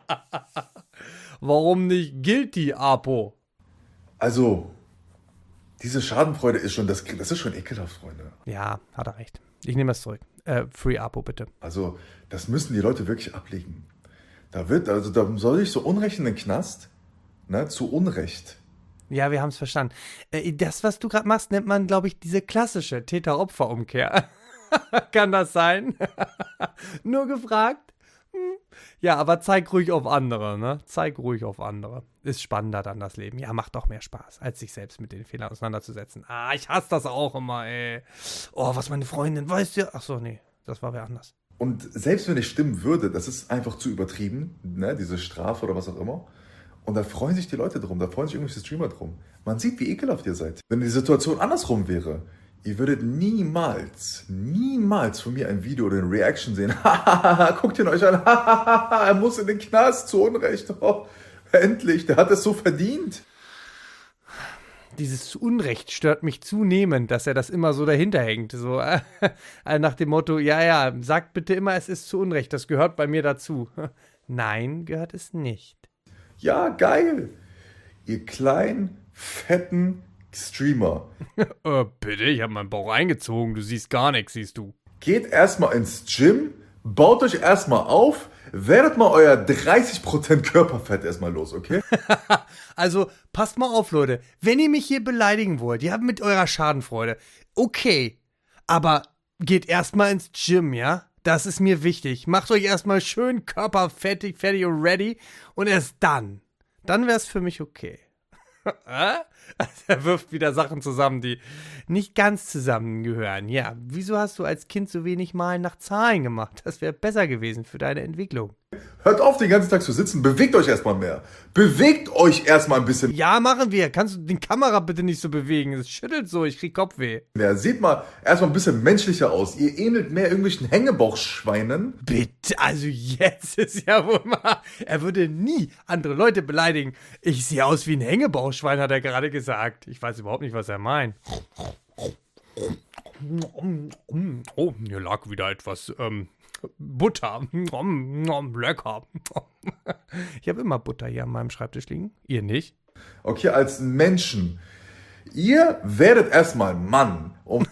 Warum nicht Guilty Apo? Also, Diese Schadenfreude ist schon, das ist schon ekelhaft, Freunde. Ja, hat er recht. Ich nehme das zurück. Free Apo, bitte. Also, das müssen die Leute wirklich ablegen. Da soll ich so Unrecht in den Knast, ne, zu Unrecht. Ja, wir haben es verstanden. Das, was du gerade machst, nennt man, glaube ich, diese klassische Täter-Opfer-Umkehr. Kann das sein? Nur gefragt? Ja, aber zeig ruhig auf andere, ne? Zeig ruhig auf andere. Ist spannender dann das Leben. Ja, macht doch mehr Spaß, als sich selbst mit den Fehlern auseinanderzusetzen. Ah, ich hasse das auch immer, ey. Oh, was meine Freundin, weißt du? Ach so, nee, das war wer anders. Und selbst wenn es stimmen würde, das ist einfach zu übertrieben, ne, diese Strafe oder was auch immer. Und da freuen sich die Leute drum, da freuen sich irgendwelche Streamer drum. Man sieht, wie ekelhaft ihr seid. Wenn die Situation andersrum wäre, ihr würdet niemals von mir ein Video oder eine Reaction sehen. Guckt ihn euch an. Er muss in den Knast, zu Unrecht. Oh, endlich, der hat es so verdient. Dieses Unrecht stört mich zunehmend, dass er das immer so dahinter hängt. So nach dem Motto, ja, sagt bitte immer, es ist zu Unrecht, das gehört bei mir dazu. Nein, gehört es nicht. Ja, geil. Ihr kleinen, fetten Streamer. Bitte, ich habe meinen Bauch eingezogen, du siehst gar nichts, siehst du. Geht erstmal ins Gym, baut euch erstmal auf, werdet mal euer 30% Körperfett erstmal los, okay? Also, passt mal auf, Leute. Wenn ihr mich hier beleidigen wollt, ihr habt mit eurer Schadenfreude, okay, aber geht erstmal ins Gym, ja? Das ist mir wichtig. Macht euch erstmal schön körperfettig, fertig und ready und erst dann wär's für mich okay. Er wirft wieder Sachen zusammen, die nicht ganz zusammengehören. Ja, wieso hast du als Kind so wenig Malen nach Zahlen gemacht? Das wäre besser gewesen für deine Entwicklung. Hört auf, den ganzen Tag zu sitzen. Bewegt euch erstmal mehr. Bewegt euch erstmal ein bisschen. Ja, machen wir. Kannst du die Kamera bitte nicht so bewegen? Es schüttelt so, ich krieg Kopfweh. Ja, sieht mal erstmal ein bisschen menschlicher aus. Ihr ähnelt mehr irgendwelchen Hängebauchschweinen. Bitte, also jetzt ist ja wohl mal... Er würde nie andere Leute beleidigen. Ich sehe aus wie ein Hängebauchschwein, hat er gerade gesagt. Ich weiß überhaupt nicht, was er meint. Oh, hier lag wieder etwas... Butter. Lecker. Ich habe immer Butter hier an meinem Schreibtisch liegen. Ihr nicht? Okay, als Menschen. Ihr werdet erstmal Mann. Mist.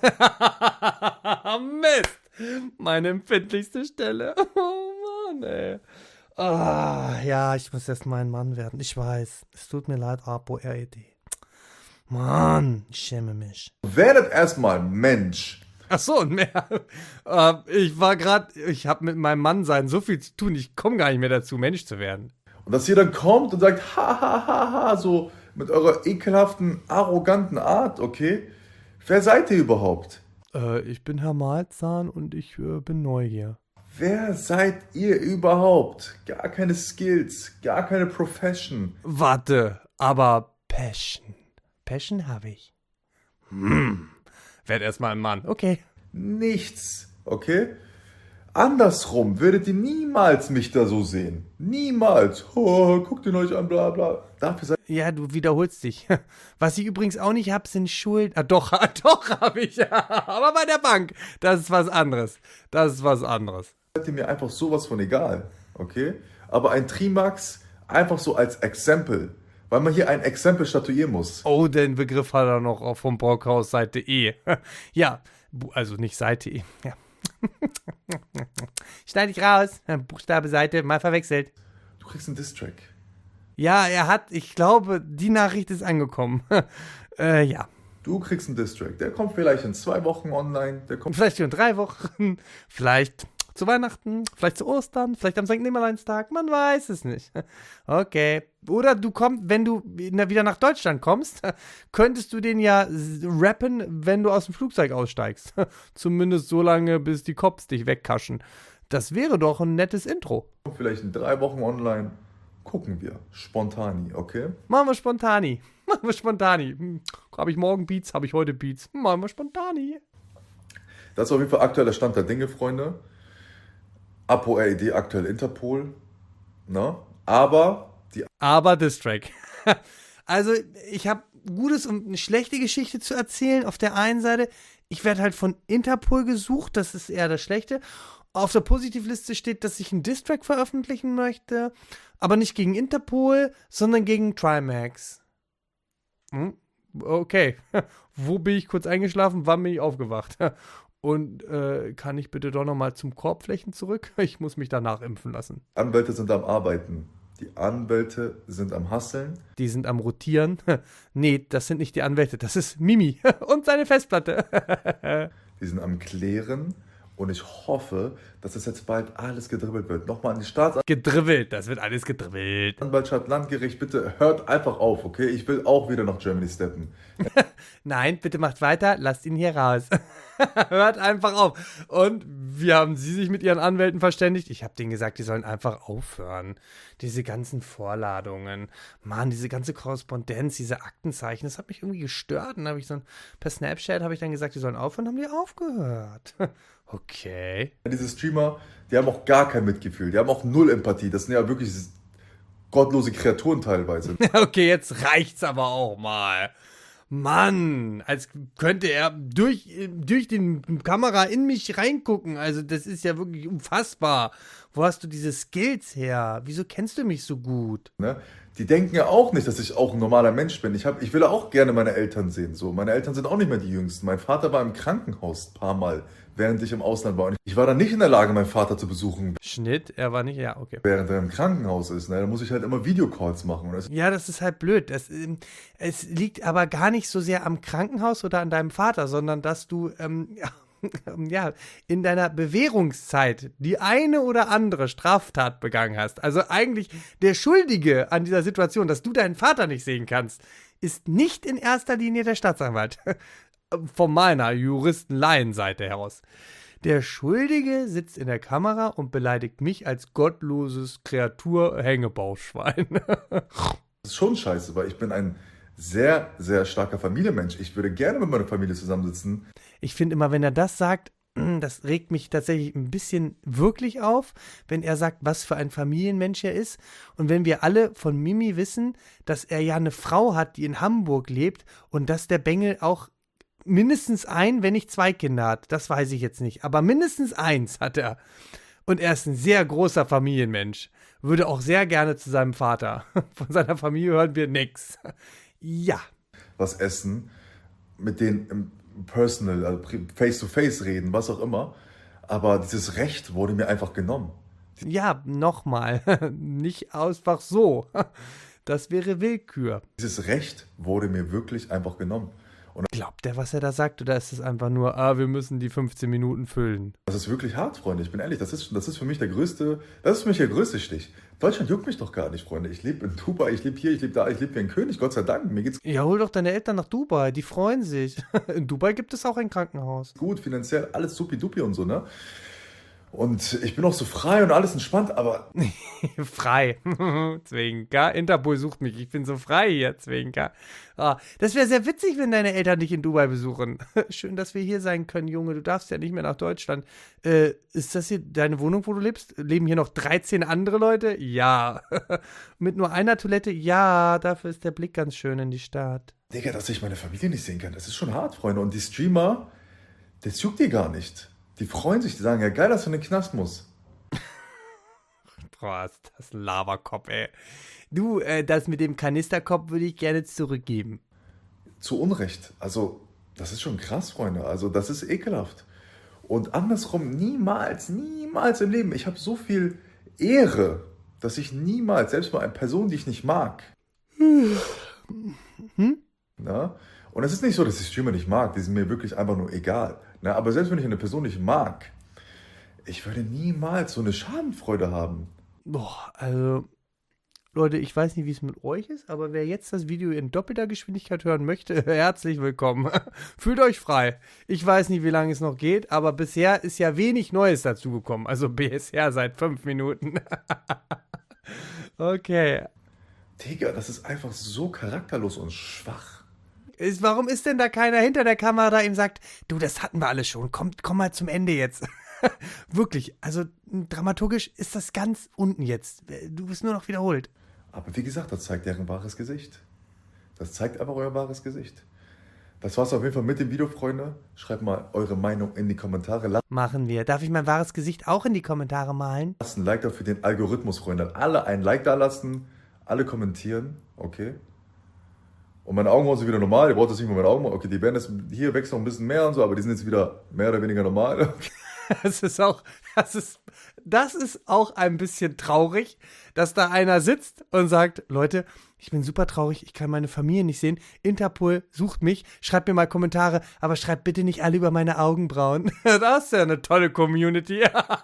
Meine empfindlichste Stelle. Oh Mann, ey. Ja, ich muss erst mal ein Mann werden. Ich weiß. Es tut mir leid, Apo RED. Mann, ich schäme mich. Werdet erstmal Mensch. Ach so, und mehr. Ich habe mit meinem Mannsein so viel zu tun, ich komme gar nicht mehr dazu, Mensch zu werden. Und dass ihr dann kommt und sagt, ha, so mit eurer ekelhaften, arroganten Art, okay? Wer seid ihr überhaupt? Ich bin Herr Malzahn und ich bin neu hier. Wer seid ihr überhaupt? Gar keine Skills, gar keine Profession. Warte, aber Passion. Passion habe ich. Werd erstmal ein Mann. Okay. Nichts, okay? Andersrum würdet ihr niemals mich da so sehen. Niemals. Oh, guckt ihn euch an, bla bla. Dafür seid Ja, du wiederholst dich. Was ich übrigens auch nicht habe, sind Schulden. Doch habe ich. Aber bei der Bank. Das ist was anderes. ihr mir einfach sowas von egal, okay? Aber ein Trimax einfach so als Exempel. Weil man hier ein Exempel statuieren muss. Oh, den Begriff hat er noch auf vom Brockhaus Seite E. Ja, also nicht Seite E. Ja. Schneide ich raus. Buchstabe Seite, mal verwechselt. Du kriegst einen Distrack. Ja, ich glaube, die Nachricht ist angekommen. Ja. Du kriegst einen Distrack. Der kommt vielleicht in 2 Wochen online. Der kommt Vielleicht in 3 Wochen. Vielleicht zu Weihnachten, vielleicht zu Ostern, vielleicht am St. Nimmerleinstag, man weiß es nicht. Okay. Oder du kommst, wenn du wieder nach Deutschland kommst, könntest du den ja rappen, wenn du aus dem Flugzeug aussteigst. Zumindest so lange, bis die Cops dich wegkaschen. Das wäre doch ein nettes Intro. vielleicht in 3 Wochen online. Gucken wir. Spontani, okay? Machen wir Spontani. Habe ich morgen Beats, habe ich heute Beats. Machen wir Spontani. Das ist auf jeden Fall aktueller Stand der Dinge, Freunde. Apo RED aktuell Interpol. Ne? Aber Distrack. Also, ich habe Gutes und eine schlechte Geschichte zu erzählen. Auf der einen Seite, ich werde halt von Interpol gesucht, das ist eher das Schlechte. Auf der Positivliste steht, dass ich einen Distrack veröffentlichen möchte, aber nicht gegen Interpol, sondern gegen Trimax. okay, wo bin ich kurz eingeschlafen, wann bin ich aufgewacht? Und kann ich bitte doch nochmal zum Korbflächen zurück? Ich muss mich danach impfen lassen. Anwälte sind am Arbeiten. Die Anwälte sind am Hasseln. Die sind am Rotieren. Nee, das sind nicht die Anwälte, das ist Mimi und seine Festplatte. Die sind am Klären. Und ich hoffe, dass es jetzt bald alles gedribbelt wird. Nochmal an die Staatsanwaltschaft. Gedribbelt, das wird alles gedribbelt. Landgericht, bitte hört einfach auf, okay? Ich will auch wieder nach Germany steppen. Nein, bitte macht weiter, lasst ihn hier raus. Hört einfach auf. Und wie haben Sie sich mit Ihren Anwälten verständigt? Ich habe denen gesagt, die sollen einfach aufhören. Diese ganzen Vorladungen, Mann, diese ganze Korrespondenz, diese Aktenzeichen, das hat mich irgendwie gestört. Und dann habe ich per Snapchat habe ich dann gesagt, die sollen aufhören, haben die aufgehört. Okay. Diese Streamer, die haben auch gar kein Mitgefühl, die haben auch null Empathie. Das sind ja wirklich gottlose Kreaturen teilweise. Okay, jetzt reicht's aber auch mal. Mann, als könnte er durch die Kamera in mich reingucken. Also das ist ja wirklich unfassbar. Wo hast du diese Skills her? Wieso kennst du mich so gut? Ne? Die denken ja auch nicht, dass ich auch ein normaler Mensch bin. Ich will auch gerne meine Eltern sehen. So, meine Eltern sind auch nicht mehr die Jüngsten. Mein Vater war im Krankenhaus ein paar Mal, während ich im Ausland war. Und ich war dann nicht in der Lage, meinen Vater zu besuchen. Schnitt, er war nicht, ja, okay. Während er im Krankenhaus ist, ne? Da muss ich halt immer Videocalls machen. Ja, das ist halt blöd. Es liegt aber gar nicht so sehr am Krankenhaus oder an deinem Vater, sondern dass du in deiner Bewährungszeit die eine oder andere Straftat begangen hast. Also eigentlich der Schuldige an dieser Situation, dass du deinen Vater nicht sehen kannst, ist nicht in erster Linie der Staatsanwalt. Von meiner Juristen-Laien-Seite heraus. Der Schuldige sitzt in der Kamera und beleidigt mich als gottloses Kreatur-Hängebauschwein. Das ist schon scheiße, weil ich bin ein sehr, sehr starker Familienmensch. Ich würde gerne mit meiner Familie zusammensitzen. Ich finde immer, wenn er das sagt, das regt mich tatsächlich ein bisschen wirklich auf, wenn er sagt, was für ein Familienmensch er ist. Und wenn wir alle von Mimi wissen, dass er ja eine Frau hat, die in Hamburg lebt und dass der Bengel auch mindestens ein, wenn nicht 2 Kinder hat. Das weiß ich jetzt nicht. Aber mindestens 1 hat er. Und er ist ein sehr großer Familienmensch. Würde auch sehr gerne zu seinem Vater. Von seiner Familie hören wir nix. Ja. Was essen, mit denen im Personal, also face-to-face reden, was auch immer. Aber dieses Recht wurde mir einfach genommen. Ja, nochmal. Nicht einfach so. Das wäre Willkür. Dieses Recht wurde mir wirklich einfach genommen. Glaubt er, was er da sagt, oder ist es einfach nur, wir müssen die 15 Minuten füllen? Das ist wirklich hart, Freunde. Ich bin ehrlich, das ist für mich der größte Stich. Deutschland juckt mich doch gar nicht, Freunde. Ich lebe in Dubai, ich lebe hier, ich lebe da, ich lebe wie ein König, Gott sei Dank. Mir geht's Ja, hol doch deine Eltern nach Dubai, die freuen sich. In Dubai gibt es auch ein Krankenhaus. gut, finanziell alles supi-dupi und so, ne? Und ich bin auch so frei und alles entspannt, aber... Frei. Zwinker. Interpol sucht mich. Ich bin so frei hier, Zwinker. Das wäre sehr witzig, wenn deine Eltern dich in Dubai besuchen. Schön, dass wir hier sein können, Junge. Du darfst ja nicht mehr nach Deutschland. Ist das hier deine Wohnung, wo du lebst? Leben hier noch 13 andere Leute? Ja. Mit nur einer Toilette? Ja. Dafür ist der Blick ganz schön in die Stadt. Digga, dass ich meine Familie nicht sehen kann, das ist schon hart, Freunde. Und die Streamer, das juckt die gar nicht. Die freuen sich, die sagen, ja geil, dass du in den Knast musst. Boah, ist das ein Laberkopf, ey. Du, das mit dem Kanisterkopf würde ich gerne zurückgeben. Zu Unrecht. Also, das ist schon krass, Freunde. Also, das ist ekelhaft. Und andersrum, niemals im Leben. Ich habe so viel Ehre, dass ich niemals, selbst bei einer Person, die ich nicht mag. Na? Und es ist nicht so, dass ich Streamer nicht mag. Die sind mir wirklich einfach nur egal. Na, aber selbst wenn ich eine Person nicht mag, ich würde niemals so eine Schadenfreude haben. Boah, also, Leute, ich weiß nicht, wie es mit euch ist, aber wer jetzt das Video in doppelter Geschwindigkeit hören möchte, herzlich willkommen. Fühlt euch frei. Ich weiß nicht, wie lange es noch geht, aber bisher ist ja wenig Neues dazugekommen. Also bisher seit 5 Minuten. Okay. Digga, das ist einfach so charakterlos und schwach. Warum ist denn da keiner hinter der Kamera, der ihm sagt, du, das hatten wir alles schon, komm mal zum Ende jetzt. Wirklich, also dramaturgisch ist das ganz unten jetzt. Du bist nur noch wiederholt. Aber wie gesagt, das zeigt deren wahres Gesicht. Das zeigt einfach euer wahres Gesicht. Das war's auf jeden Fall mit dem Video, Freunde. Schreibt mal eure Meinung in die Kommentare. Machen wir. Darf ich mein wahres Gesicht auch in die Kommentare malen? Lasst ein Like da für den Algorithmus, Freunde. Alle ein Like da lassen, alle kommentieren, okay? Und meine Augenbrauen sind wieder normal. Ihr braucht jetzt nicht mehr meine Augenbrauen. Okay, die werden jetzt, hier wächst noch ein bisschen mehr und so, aber die sind jetzt wieder mehr oder weniger normal. Das ist auch ein bisschen traurig, dass da einer sitzt und sagt, Leute, ich bin super traurig, ich kann meine Familie nicht sehen. Interpol sucht mich, schreibt mir mal Kommentare, aber schreibt bitte nicht alle über meine Augenbrauen. Das ist ja eine tolle Community.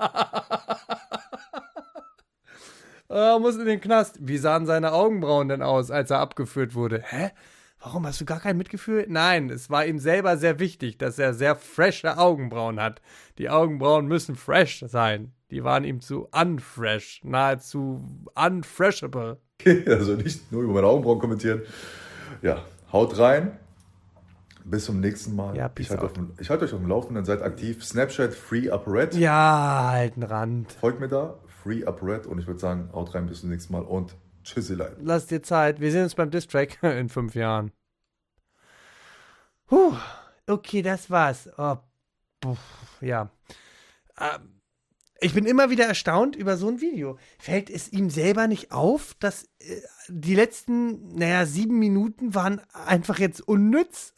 Er muss in den Knast. Wie sahen seine Augenbrauen denn aus, als er abgeführt wurde? Hä? Warum hast du gar kein Mitgefühl? Nein, es war ihm selber sehr wichtig, dass er sehr frische Augenbrauen hat. Die Augenbrauen müssen fresh sein. Die waren ihm zu unfresh, nahezu unfreshable. Also nicht nur über meine Augenbrauen kommentieren. Ja, haut rein. Bis zum nächsten Mal. Ja, ich halte euch auf dem Laufenden. Seid aktiv. Snapchat Free ApoRed. Ja, alten Rand. Folgt mir da. Free ApoRed. Und ich würde sagen, haut rein. Bis zum nächsten Mal. Und tschüsselein. Lass dir Zeit. Wir sehen uns beim Distrack in 5 Jahren. Okay, das war's. Oh, ja. Ich bin immer wieder erstaunt über so ein Video. Fällt es ihm selber nicht auf, dass die letzten, 7 Minuten waren einfach jetzt unnütz?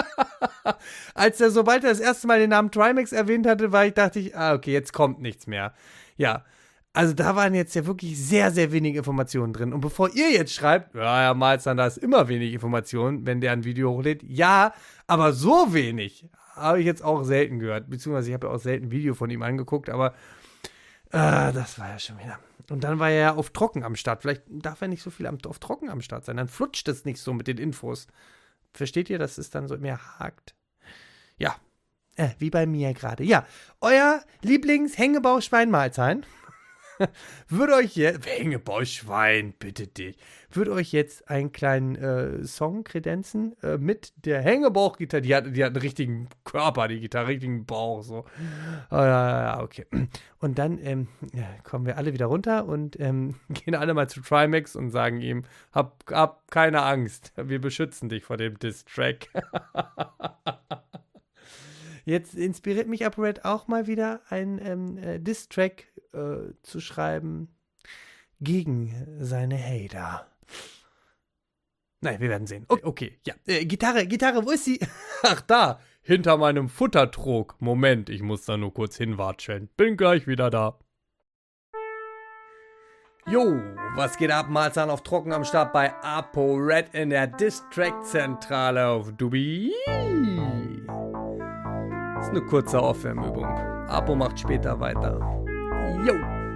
Sobald er das erste Mal den Namen Trimax erwähnt hatte, dachte ich, okay, jetzt kommt nichts mehr. Ja, also da waren jetzt ja wirklich sehr, sehr wenige Informationen drin. Und bevor ihr jetzt schreibt, ja, Herr Malzahn, da ist immer wenig Informationen, wenn der ein Video hochlädt. Ja, aber so wenig habe ich jetzt auch selten gehört. Beziehungsweise ich habe ja auch selten ein Video von ihm angeguckt, aber das war ja schon wieder. Und dann war er ja auf Trocken am Start. Vielleicht darf er nicht so viel auf Trocken am Start sein. Dann flutscht es nicht so mit den Infos. Versteht ihr, dass es dann so mehr hakt? Ja, wie bei mir gerade. Ja, euer Lieblings-Hängebauchschwein Malzahn würde euch jetzt, Hängebauchschwein, bitte dich, würde euch jetzt einen kleinen Song kredenzen mit der Hängebauchgitarre. Die hat einen richtigen Körper, die Gitarre, richtigen Bauch, so. Ja, okay. Und dann kommen wir alle wieder runter und gehen alle mal zu Trimax und sagen ihm, hab keine Angst, wir beschützen dich vor dem Diss-Track. Jetzt inspiriert mich ApoRed auch mal wieder, ein Diss-Track zu schreiben gegen seine Hater. Nein, wir werden sehen. Okay, ja. Gitarre, wo ist sie? Ach, da, hinter meinem Futtertrog. Moment, ich muss da nur kurz hinwatscheln. Bin gleich wieder da. Jo, was geht ab? Malzahn auf Trocken am Start bei ApoRed in der Distrack-Zentrale auf Dubi. Ist eine kurze Aufwärmübung. Apo macht später weiter. Jo.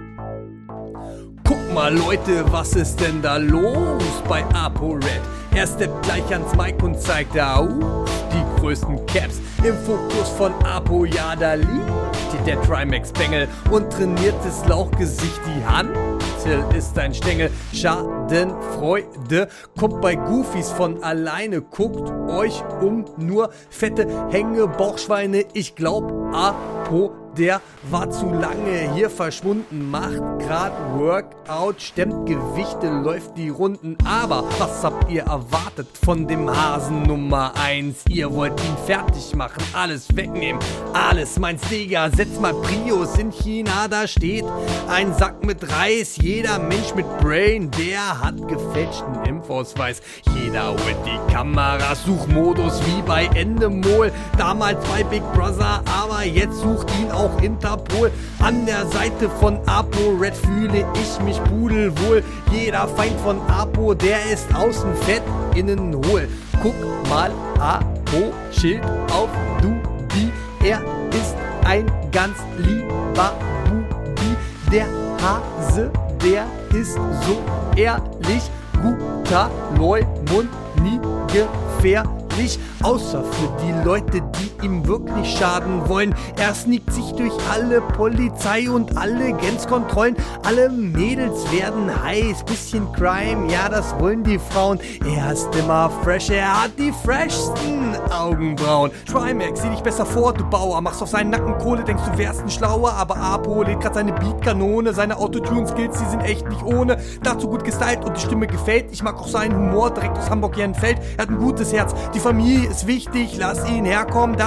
Guck mal Leute, was ist denn da los bei ApoRed? Er steppt gleich ans Mic und zeigt auf die größten Caps. Im Fokus von Apo, ja da liegt der Trimax-Bengel und trainiertes Lauchgesicht. Die Hantel ist ein Stängel. Schadenfreude kommt bei Goofies von alleine. Guckt euch nur fette Hängebauchschweine. Ich glaub, Apo, der war zu lange hier verschwunden, macht grad Workout, stemmt Gewichte, läuft die Runden. Aber was habt ihr erwartet von dem Hasen Nummer 1? Ihr wollt ihn fertig machen, alles wegnehmen, alles meins, Digga. Setz mal Prius in China, da steht ein Sack mit Reis. Jeder Mensch mit Brain, der hat gefälschten Impfausweis. Jeder holt die Kamera, Suchmodus wie bei Endemol. Damals bei Big Brother, aber jetzt sucht ihn auch Interpol. An der Seite von ApoRed fühle ich mich pudelwohl. Jeder Feind von Apo, der ist außen fett, innen hohl. Guck mal, Apo, Schild auf Dubi. Er ist ein ganz lieber Bubi. Der Hase, der ist so ehrlich. Guter Leumund, nie gefährlich. Außer für die Leute, die ihm wirklich schaden wollen. Er sneakt sich durch alle Polizei und alle Grenzkontrollen. Alle Mädels werden heiß, bisschen Crime, ja das wollen die Frauen. Er ist immer fresh, er hat die freshsten Augenbrauen. Trimax, sieh dich besser vor, du Bauer. Machst auf seinen Nacken Kohle, denkst du wärst ein Schlauer. Aber Apo lädt grad seine Beatkanone. Seine Autotune-Skills, die sind echt nicht ohne. Dazu gut gestylt und die Stimme gefällt. Ich mag auch seinen Humor, direkt aus Hamburg-Jernfeld. Er hat ein gutes Herz, die Familie ist wichtig, lass ihn herkommen, das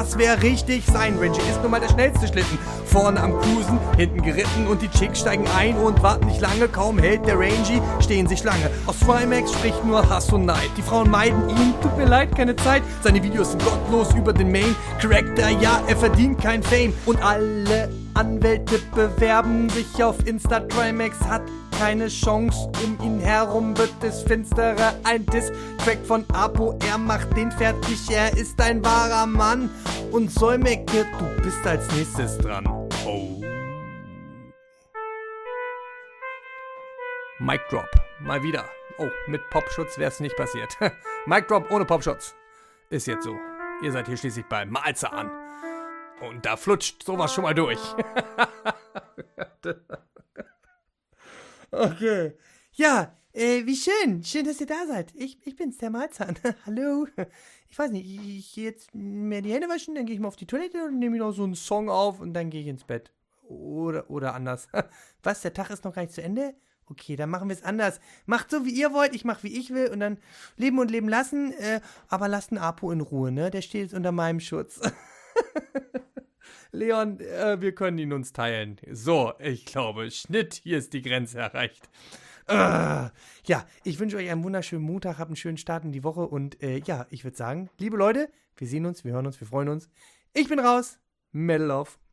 das wär richtig sein. Ranger ist nun mal der schnellste Schlitten. Vorne am Cruisen, hinten geritten und die Chicks steigen ein und warten nicht lange. Kaum hält der Rangy, stehen sie Schlange. Aus Trimax spricht nur Hass und Neid. Die Frauen meiden ihn, tut mir leid, keine Zeit. Seine Videos sind gottlos über den Main Character, ja, er verdient kein Fame. Und alle Anwälte bewerben sich auf Insta. Trimax hat keine Chance, um ihn herum wird es finsterer. Ein Diss-Track von Apo, er macht den fertig, er ist ein wahrer Mann. Und Solmecke, du bist als nächstes dran. Oh. Mic Drop, mal wieder. Oh, mit Popschutz wär's nicht passiert. Mic Drop ohne Popschutz. Ist jetzt so. Ihr seid hier schließlich bei Malzahn. Und da flutscht sowas schon mal durch. Okay. Ja, wie schön. Schön, dass ihr da seid. Ich bin's, der Malzahn. Hallo. Ich weiß nicht, ich gehe jetzt mir die Hände waschen, dann gehe ich mal auf die Toilette und nehme mir noch so einen Song auf und dann gehe ich ins Bett. Oder anders. Was, der Tag ist noch gar nicht zu Ende? Okay, dann machen wir es anders. Macht so, wie ihr wollt, ich mach, wie ich will und dann leben und leben lassen. Aber lasst den Apo in Ruhe, ne? Der steht jetzt unter meinem Schutz. Leon, wir können ihn uns teilen. So, ich glaube, Schnitt, hier ist die Grenze erreicht. Ja, ich wünsche euch einen wunderschönen Montag, habt einen schönen Start in die Woche und ja, ich würde sagen, liebe Leute, wir sehen uns, wir hören uns, wir freuen uns. Ich bin raus. Metal Love.